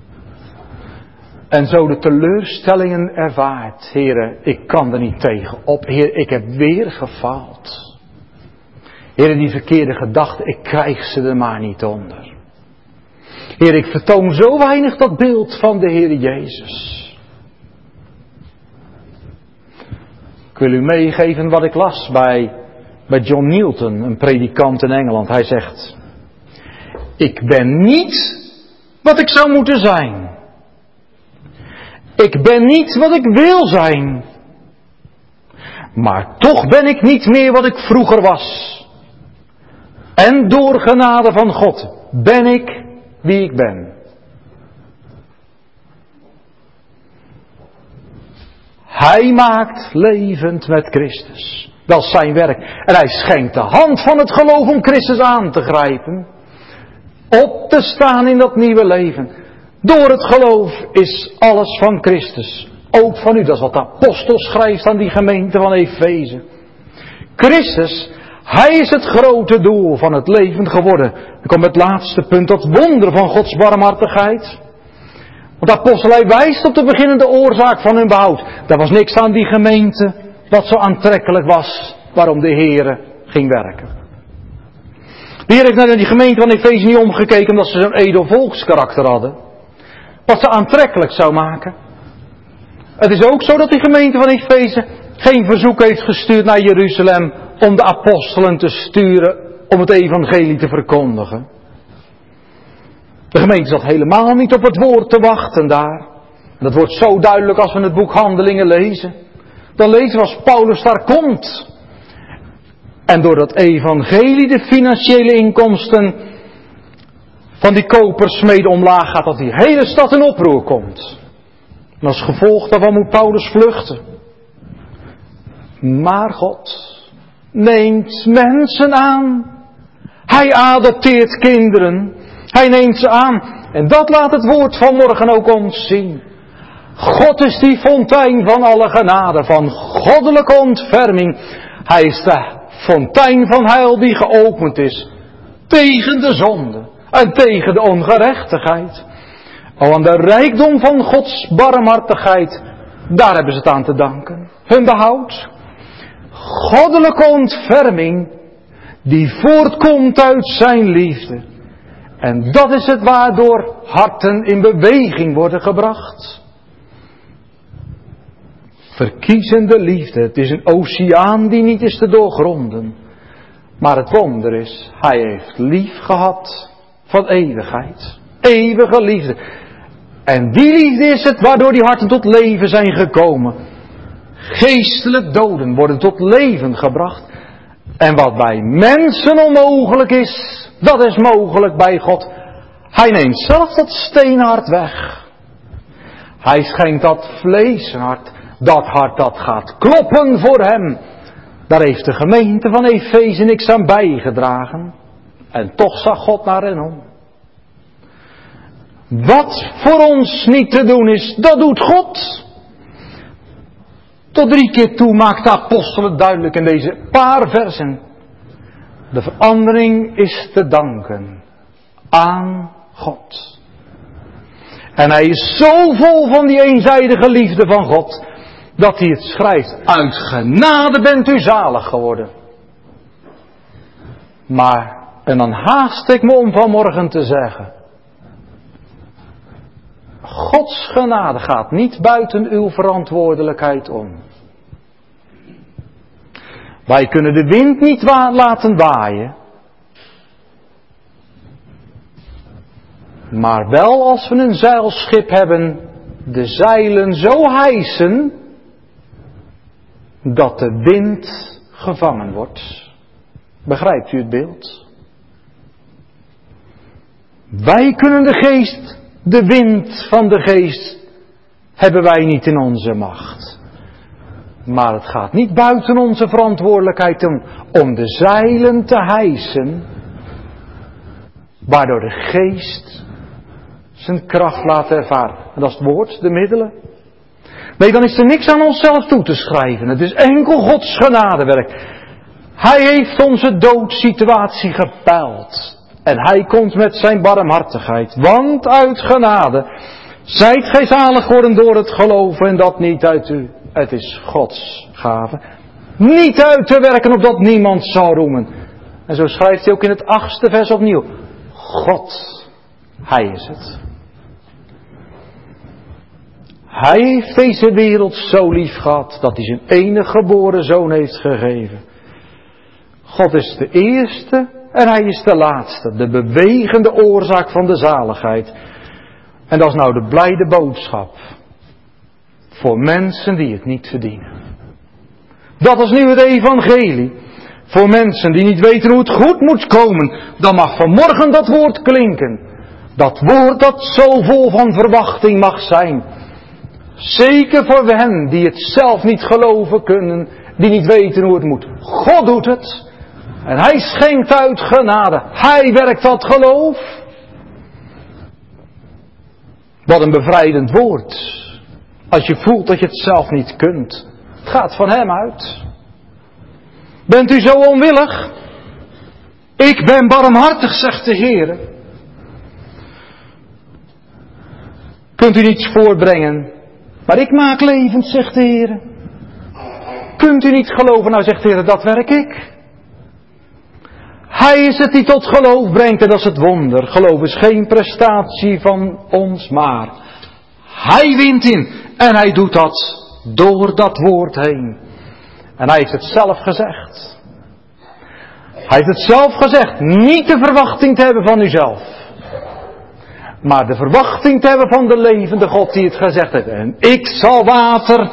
En zo de teleurstellingen ervaart. Heere, ik kan er niet tegen op. Heer, ik heb weer gefaald. Heer, die verkeerde gedachten, ik krijg ze er maar niet onder. Heer, ik vertoon zo weinig dat beeld van de Heer Jezus. Ik wil u meegeven wat ik las bij, bij John Newton, een predikant in Engeland. Hij zegt, ik ben niet wat ik zou moeten zijn. Ik ben niet wat ik wil zijn. Maar toch ben ik niet meer wat ik vroeger was. En door genade van God ben ik wie ik ben. Hij maakt levend met Christus. Dat is zijn werk. En hij schenkt de hand van het geloof om Christus aan te grijpen. Op te staan in dat nieuwe leven. Door het geloof is alles van Christus. Ook van u. Dat is wat de apostel schrijft aan die gemeente van Efeze. Christus, hij is het grote doel van het leven geworden. Dan komt het laatste punt, dat wonder van Gods barmhartigheid. Want de apostel, hij wijst op de beginnende oorzaak van hun behoud. Er was niks aan die gemeente wat zo aantrekkelijk was waarom de Heere ging werken. De Heer heeft naar die gemeente van Efeze niet omgekeken omdat ze zo'n edel volkskarakter hadden. Wat ze aantrekkelijk zou maken. Het is ook zo dat die gemeente van Efeze geen verzoek heeft gestuurd naar Jeruzalem om de apostelen te sturen om het evangelie te verkondigen. De gemeente zat helemaal niet op het woord te wachten daar. En dat wordt zo duidelijk als we het boek Handelingen lezen. Dan lezen we als Paulus daar komt. En door dat evangelie de financiële inkomsten van die kopersmeden omlaag gaat, dat die hele stad in oproer komt. En als gevolg daarvan moet Paulus vluchten. Maar God neemt mensen aan. Hij adopteert kinderen. Hij neemt ze aan. En dat laat het woord van morgen ook ons zien. God is die fontein van alle genade, van goddelijke ontferming. Hij is de fontein van heil die geopend is tegen de zonde en tegen de ongerechtigheid. O, aan de rijkdom van Gods barmhartigheid, daar hebben ze het aan te danken. Hun behoud. Goddelijke ontferming die voortkomt uit zijn liefde. En dat is het waardoor harten in beweging worden gebracht. Verkiezende liefde. Het is een oceaan die niet is te doorgronden. Maar het wonder is, hij heeft lief gehad van eeuwigheid. Eeuwige liefde. En die liefde is het waardoor die harten tot leven zijn gekomen. Geestelijk doden worden tot leven gebracht. En wat bij mensen onmogelijk is, dat is mogelijk bij God. Hij neemt zelf dat steenhart weg. Hij schenkt dat vleeshart. Dat hart dat gaat kloppen voor hem. Daar heeft de gemeente van Efeze niks aan bijgedragen. En toch zag God naar hen om. Wat voor ons niet te doen is, dat doet God. Tot drie keer toe maakt de apostel het duidelijk in deze paar versen. De verandering is te danken aan God. En hij is zo vol van die eenzijdige liefde van God, dat hij het schrijft. Uit genade bent u zalig geworden. Maar, en dan haast ik me om vanmorgen te zeggen. Gods genade gaat niet buiten uw verantwoordelijkheid om. Wij kunnen de wind niet wa- laten waaien. Maar wel als we een zeilschip hebben, de zeilen zo hijsen, dat de wind gevangen wordt. Begrijpt u het beeld? Wij kunnen de geest, de wind van de geest, hebben wij niet in onze macht. Maar het gaat niet buiten onze verantwoordelijkheid om, om de zeilen te hijsen, waardoor de geest zijn kracht laat ervaren. En dat is het woord, de middelen. Nee, dan is er niks aan onszelf toe te schrijven. Het is enkel Gods genadewerk. Hij heeft onze doodsituatie gepeild. En hij komt met zijn barmhartigheid. Want uit genade zijt gij zalig geworden door het geloven en dat niet uit u. Het is Gods gave. Niet uit te werken opdat niemand zou roemen. En zo schrijft hij ook in het achtste vers opnieuw. God, hij is het. Hij heeft deze wereld zo lief gehad dat hij zijn enige geboren zoon heeft gegeven. God is de eerste en hij is de laatste. De bewegende oorzaak van de zaligheid. En dat is nou de blijde boodschap. Voor mensen die het niet verdienen. Dat is nu het evangelie. Voor mensen die niet weten hoe het goed moet komen. Dan mag vanmorgen dat woord klinken. Dat woord dat zo vol van verwachting mag zijn. Zeker voor hen die het zelf niet geloven kunnen. Die niet weten hoe het moet. God doet het. En hij schenkt uit genade. Hij werkt dat geloof. Wat een bevrijdend woord. Als je voelt dat je het zelf niet kunt. Het gaat van hem uit. Bent u zo onwillig? Ik ben barmhartig, zegt de Heer. Kunt u niets voorbrengen? Maar ik maak levend, zegt de Heer. Kunt u niet geloven? Nou, zegt de Heer, dat werk ik. Hij is het die tot geloof brengt en dat is het wonder. Geloof is geen prestatie van ons, maar hij wint in. En hij doet dat door dat woord heen. En hij heeft het zelf gezegd. Hij heeft het zelf gezegd. Niet de verwachting te hebben van uzelf. Maar de verwachting te hebben van de levende God die het gezegd heeft. En ik zal water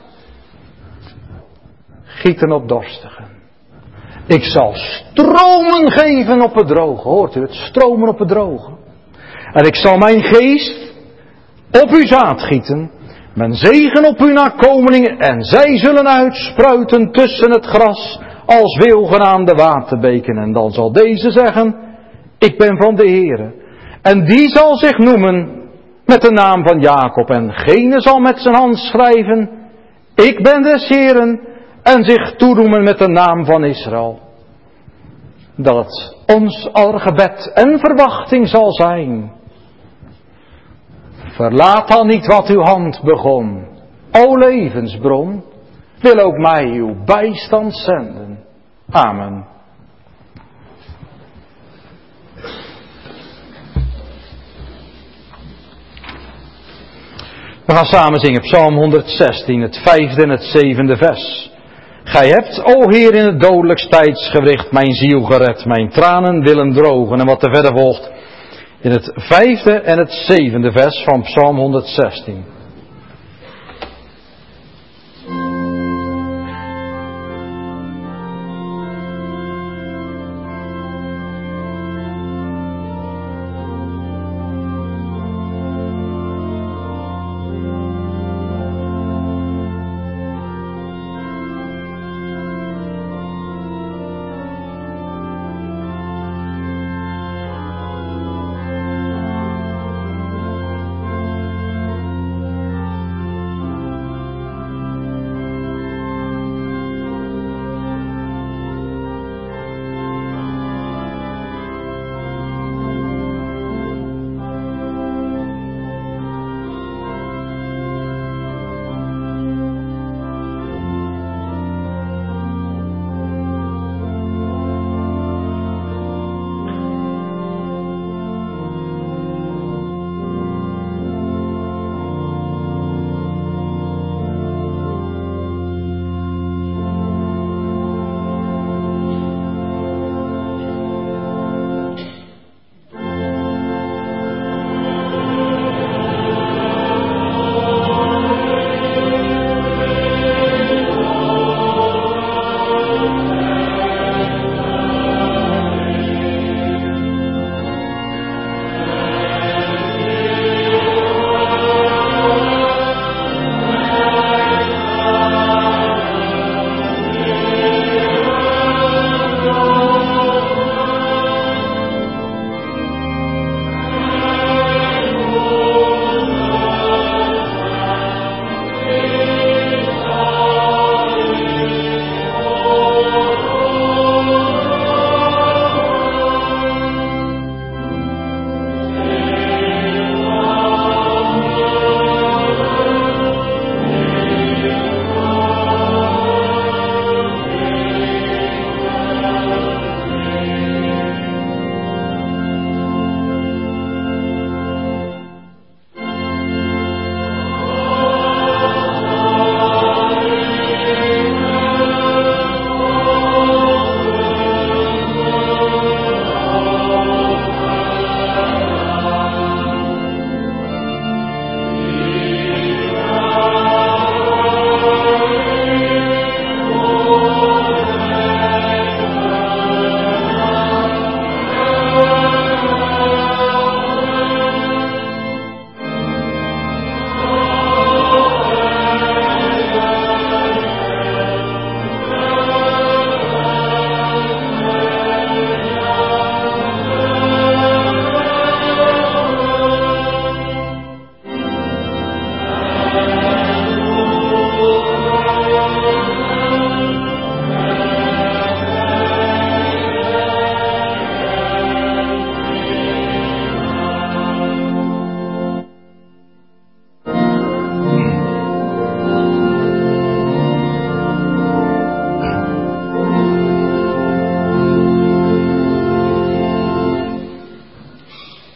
gieten op dorstigen. Ik zal stromen geven op het droge. Hoort u het? Stromen op het droge. En ik zal mijn geest op uw zaad gieten. Mijn zegen op uw nakomelingen. En zij zullen uitspruiten tussen het gras. Als wilgenaamde waterbeken. En dan zal deze zeggen. Ik ben van de Heere. En die zal zich noemen met de naam van Jacob. En gene zal met zijn hand schrijven. Ik ben des Heeren. En zich toeroemen met de naam van Israël. Dat het ons aller gebed en verwachting zal zijn. Verlaat dan niet wat uw hand begon. O levensbron, wil ook mij uw bijstand zenden. Amen. We gaan samen zingen Psalm honderdzestien, het vijfde en het zevende vers. Gij hebt, o Heer, in het dodelijkst tijdsgewricht mijn ziel gered, mijn tranen willen drogen. En wat er verder volgt in het vijfde en het zevende vers van Psalm honderdzestien.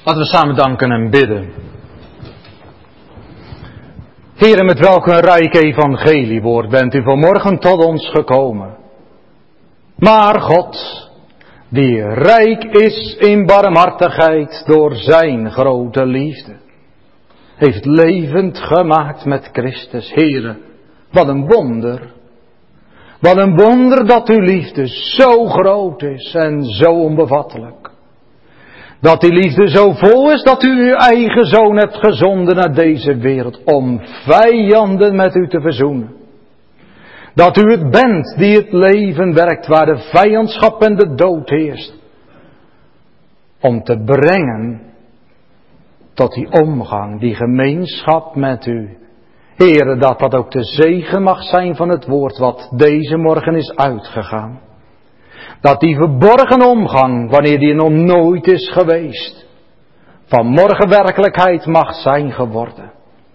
Laten we samen danken en bidden. Heere, met welk een rijk evangeliewoord bent u vanmorgen tot ons gekomen. Maar God, die rijk is in barmhartigheid door zijn grote liefde, heeft levend gemaakt met Christus. Heere, wat een wonder. Wat een wonder dat uw liefde zo groot is en zo onbevattelijk. Dat die liefde zo vol is dat u uw eigen zoon hebt gezonden naar deze wereld om vijanden met u te verzoenen. Dat u het bent die het leven werkt waar de vijandschap en de dood heerst. Om te brengen tot die omgang, die gemeenschap met u. Heere, dat dat ook de zegen mag zijn van het woord wat deze morgen is uitgegaan. Dat die verborgen omgang, wanneer die nog nooit is geweest, vanmorgen werkelijkheid mag zijn geworden.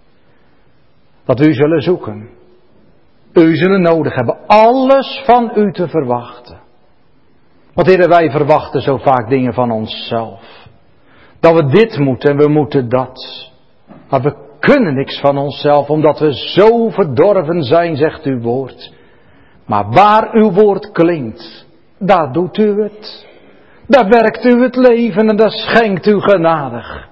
Dat we u zullen zoeken. U zullen nodig hebben alles van u te verwachten. Want Heere, wij verwachten zo vaak dingen van onszelf. Dat we dit moeten en we moeten dat. Maar we kunnen niks van onszelf omdat we zo verdorven zijn, zegt uw woord. Maar waar uw woord klinkt, daar doet u het. Daar werkt u het leven en daar schenkt u genadig.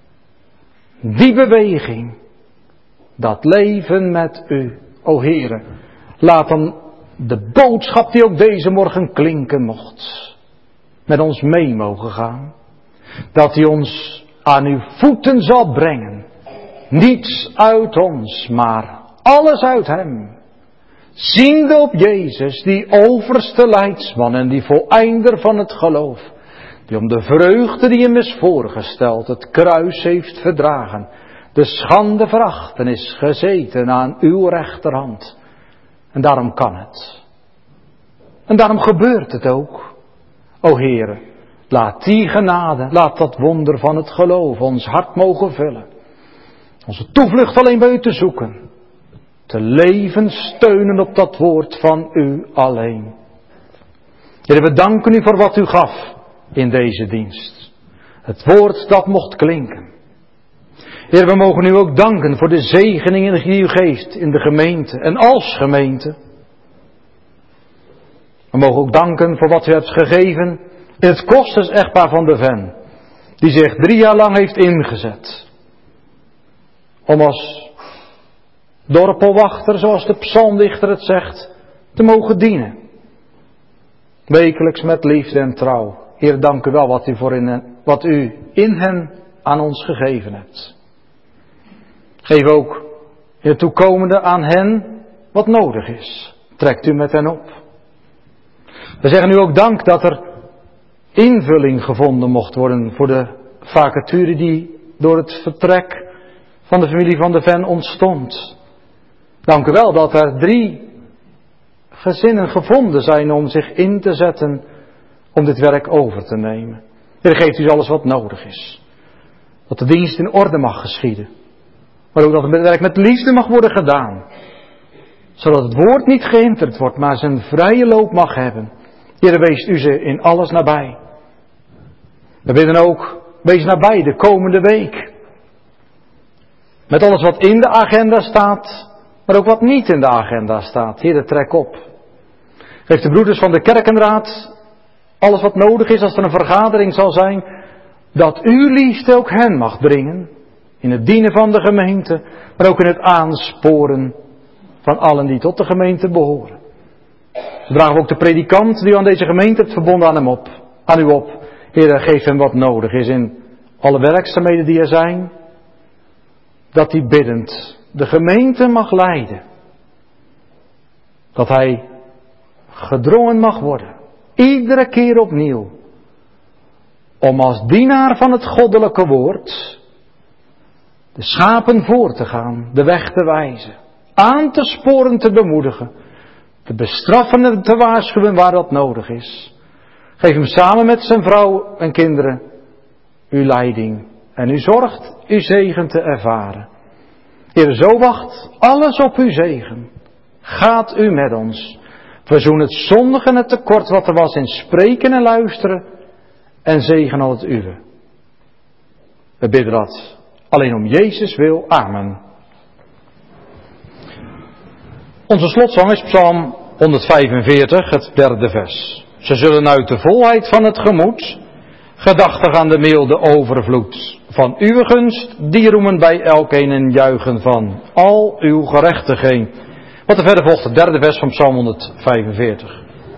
Die beweging, dat leven met u, o Heere, laat dan de boodschap die ook deze morgen klinken mocht, met ons mee mogen gaan. Dat hij ons aan uw voeten zal brengen. Niets uit ons, maar alles uit hem. Ziende op Jezus, die overste leidsman en die voleinder van het geloof. Die om de vreugde die hem is voorgesteld het kruis heeft verdragen. De schande verachten is gezeten aan uw rechterhand. En daarom kan het. En daarom gebeurt het ook. O Heere, laat die genade, laat dat wonder van het geloof ons hart mogen vullen. Onze toevlucht alleen bij u te zoeken. Te leven steunen op dat woord van u alleen. Heere, we danken u voor wat u gaf in deze dienst. Het woord dat mocht klinken. Heer, we mogen u ook danken voor de zegeningen die u geeft in de gemeente en als gemeente. We mogen ook danken voor wat u hebt gegeven in het Kosters-echtpaar van de Ven. Die zich drie jaar lang heeft ingezet. Om als dorpelwachter, zoals de psalmdichter het zegt, te mogen dienen. Wekelijks met liefde en trouw. Heer, dank u wel wat u, voor in hen, wat u in hen aan ons gegeven hebt. Geef ook in het toekomende aan hen wat nodig is. Trekt u met hen op. We zeggen u ook dank dat er invulling gevonden mocht worden voor de vacature die door het vertrek van de familie van de Ven ontstond. Dank u wel dat er drie gezinnen gevonden zijn om zich in te zetten om dit werk over te nemen. Heer, geeft u alles wat nodig is. Dat de dienst in orde mag geschieden. Maar ook dat het werk met liefde mag worden gedaan. Zodat het woord niet gehinderd wordt, maar zijn vrije loop mag hebben. Heer, wees u ze in alles nabij. We bidden ook, wees nabij de komende week. Met alles wat in de agenda staat, maar ook wat niet in de agenda staat. Heer, trek op. Geef de broeders van de kerkenraad alles wat nodig is als er een vergadering zal zijn, dat uw liefde ook hen mag dringen. In het dienen van de gemeente, maar ook in het aansporen van allen die tot de gemeente behoren. We dragen ook de predikant die u aan deze gemeente hebt verbonden aan hem op, aan u op. Heer, geef hem wat nodig is in alle werkzaamheden die er zijn. Dat hij biddend de gemeente mag leiden. Dat hij gedrongen mag worden. Iedere keer opnieuw. Om als dienaar van het goddelijke woord de schapen voor te gaan, de weg te wijzen, aan te sporen, te bemoedigen, te bestraffen en te waarschuwen waar dat nodig is. Geef hem samen met zijn vrouw en kinderen uw leiding en u zorgt uw zegen te ervaren. Heer, zo wacht alles op uw zegen. Gaat u met ons. Verzoen het zondige en het tekort wat er was in spreken en luisteren en zegen al het uwe. We bidden dat alleen om Jezus wil. Amen. Onze slotzang is Psalm honderdvijfenveertig, het derde vers. Ze zullen uit de volheid van het gemoed, gedachtig aan de milde overvloed van uw gunst, die roemen bij elkeen en juichen van al uw gerechtigheid. Wat er verder volgt, het derde vers van Psalm honderdvijfenveertig.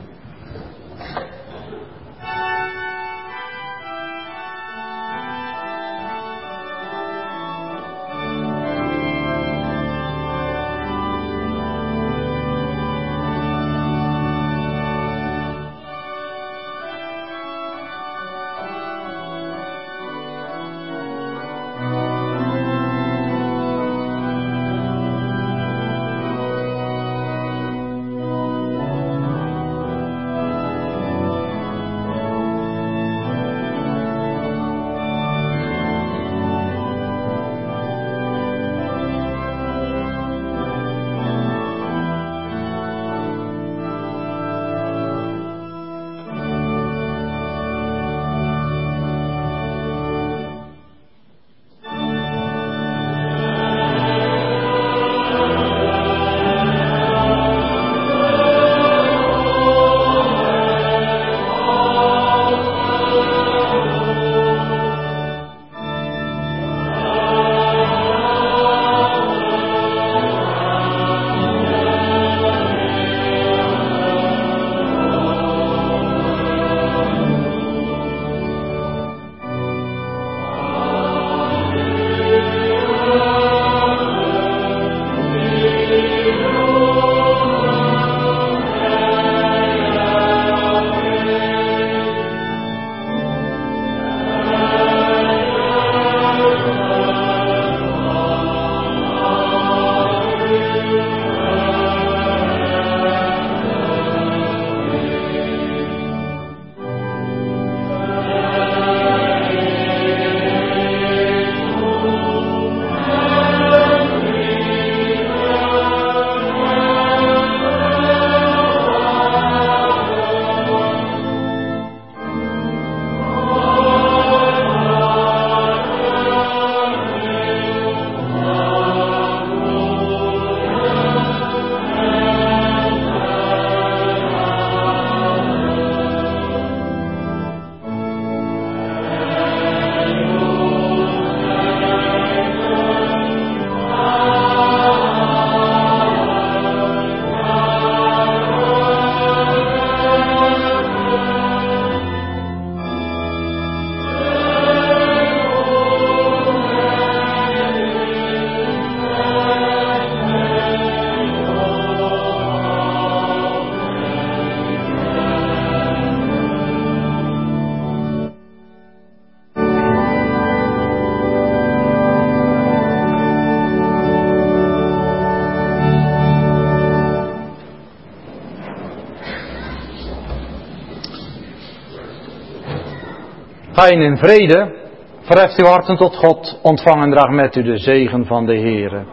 Ga in vrede, verheft uw harten tot God, ontvang en draag met u de zegen van de Heere.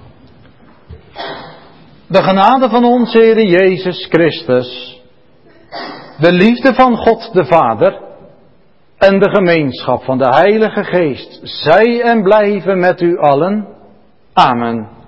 De genade van onze Heere Jezus Christus, de liefde van God de Vader en de gemeenschap van de Heilige Geest, zij en blijven met u allen. Amen.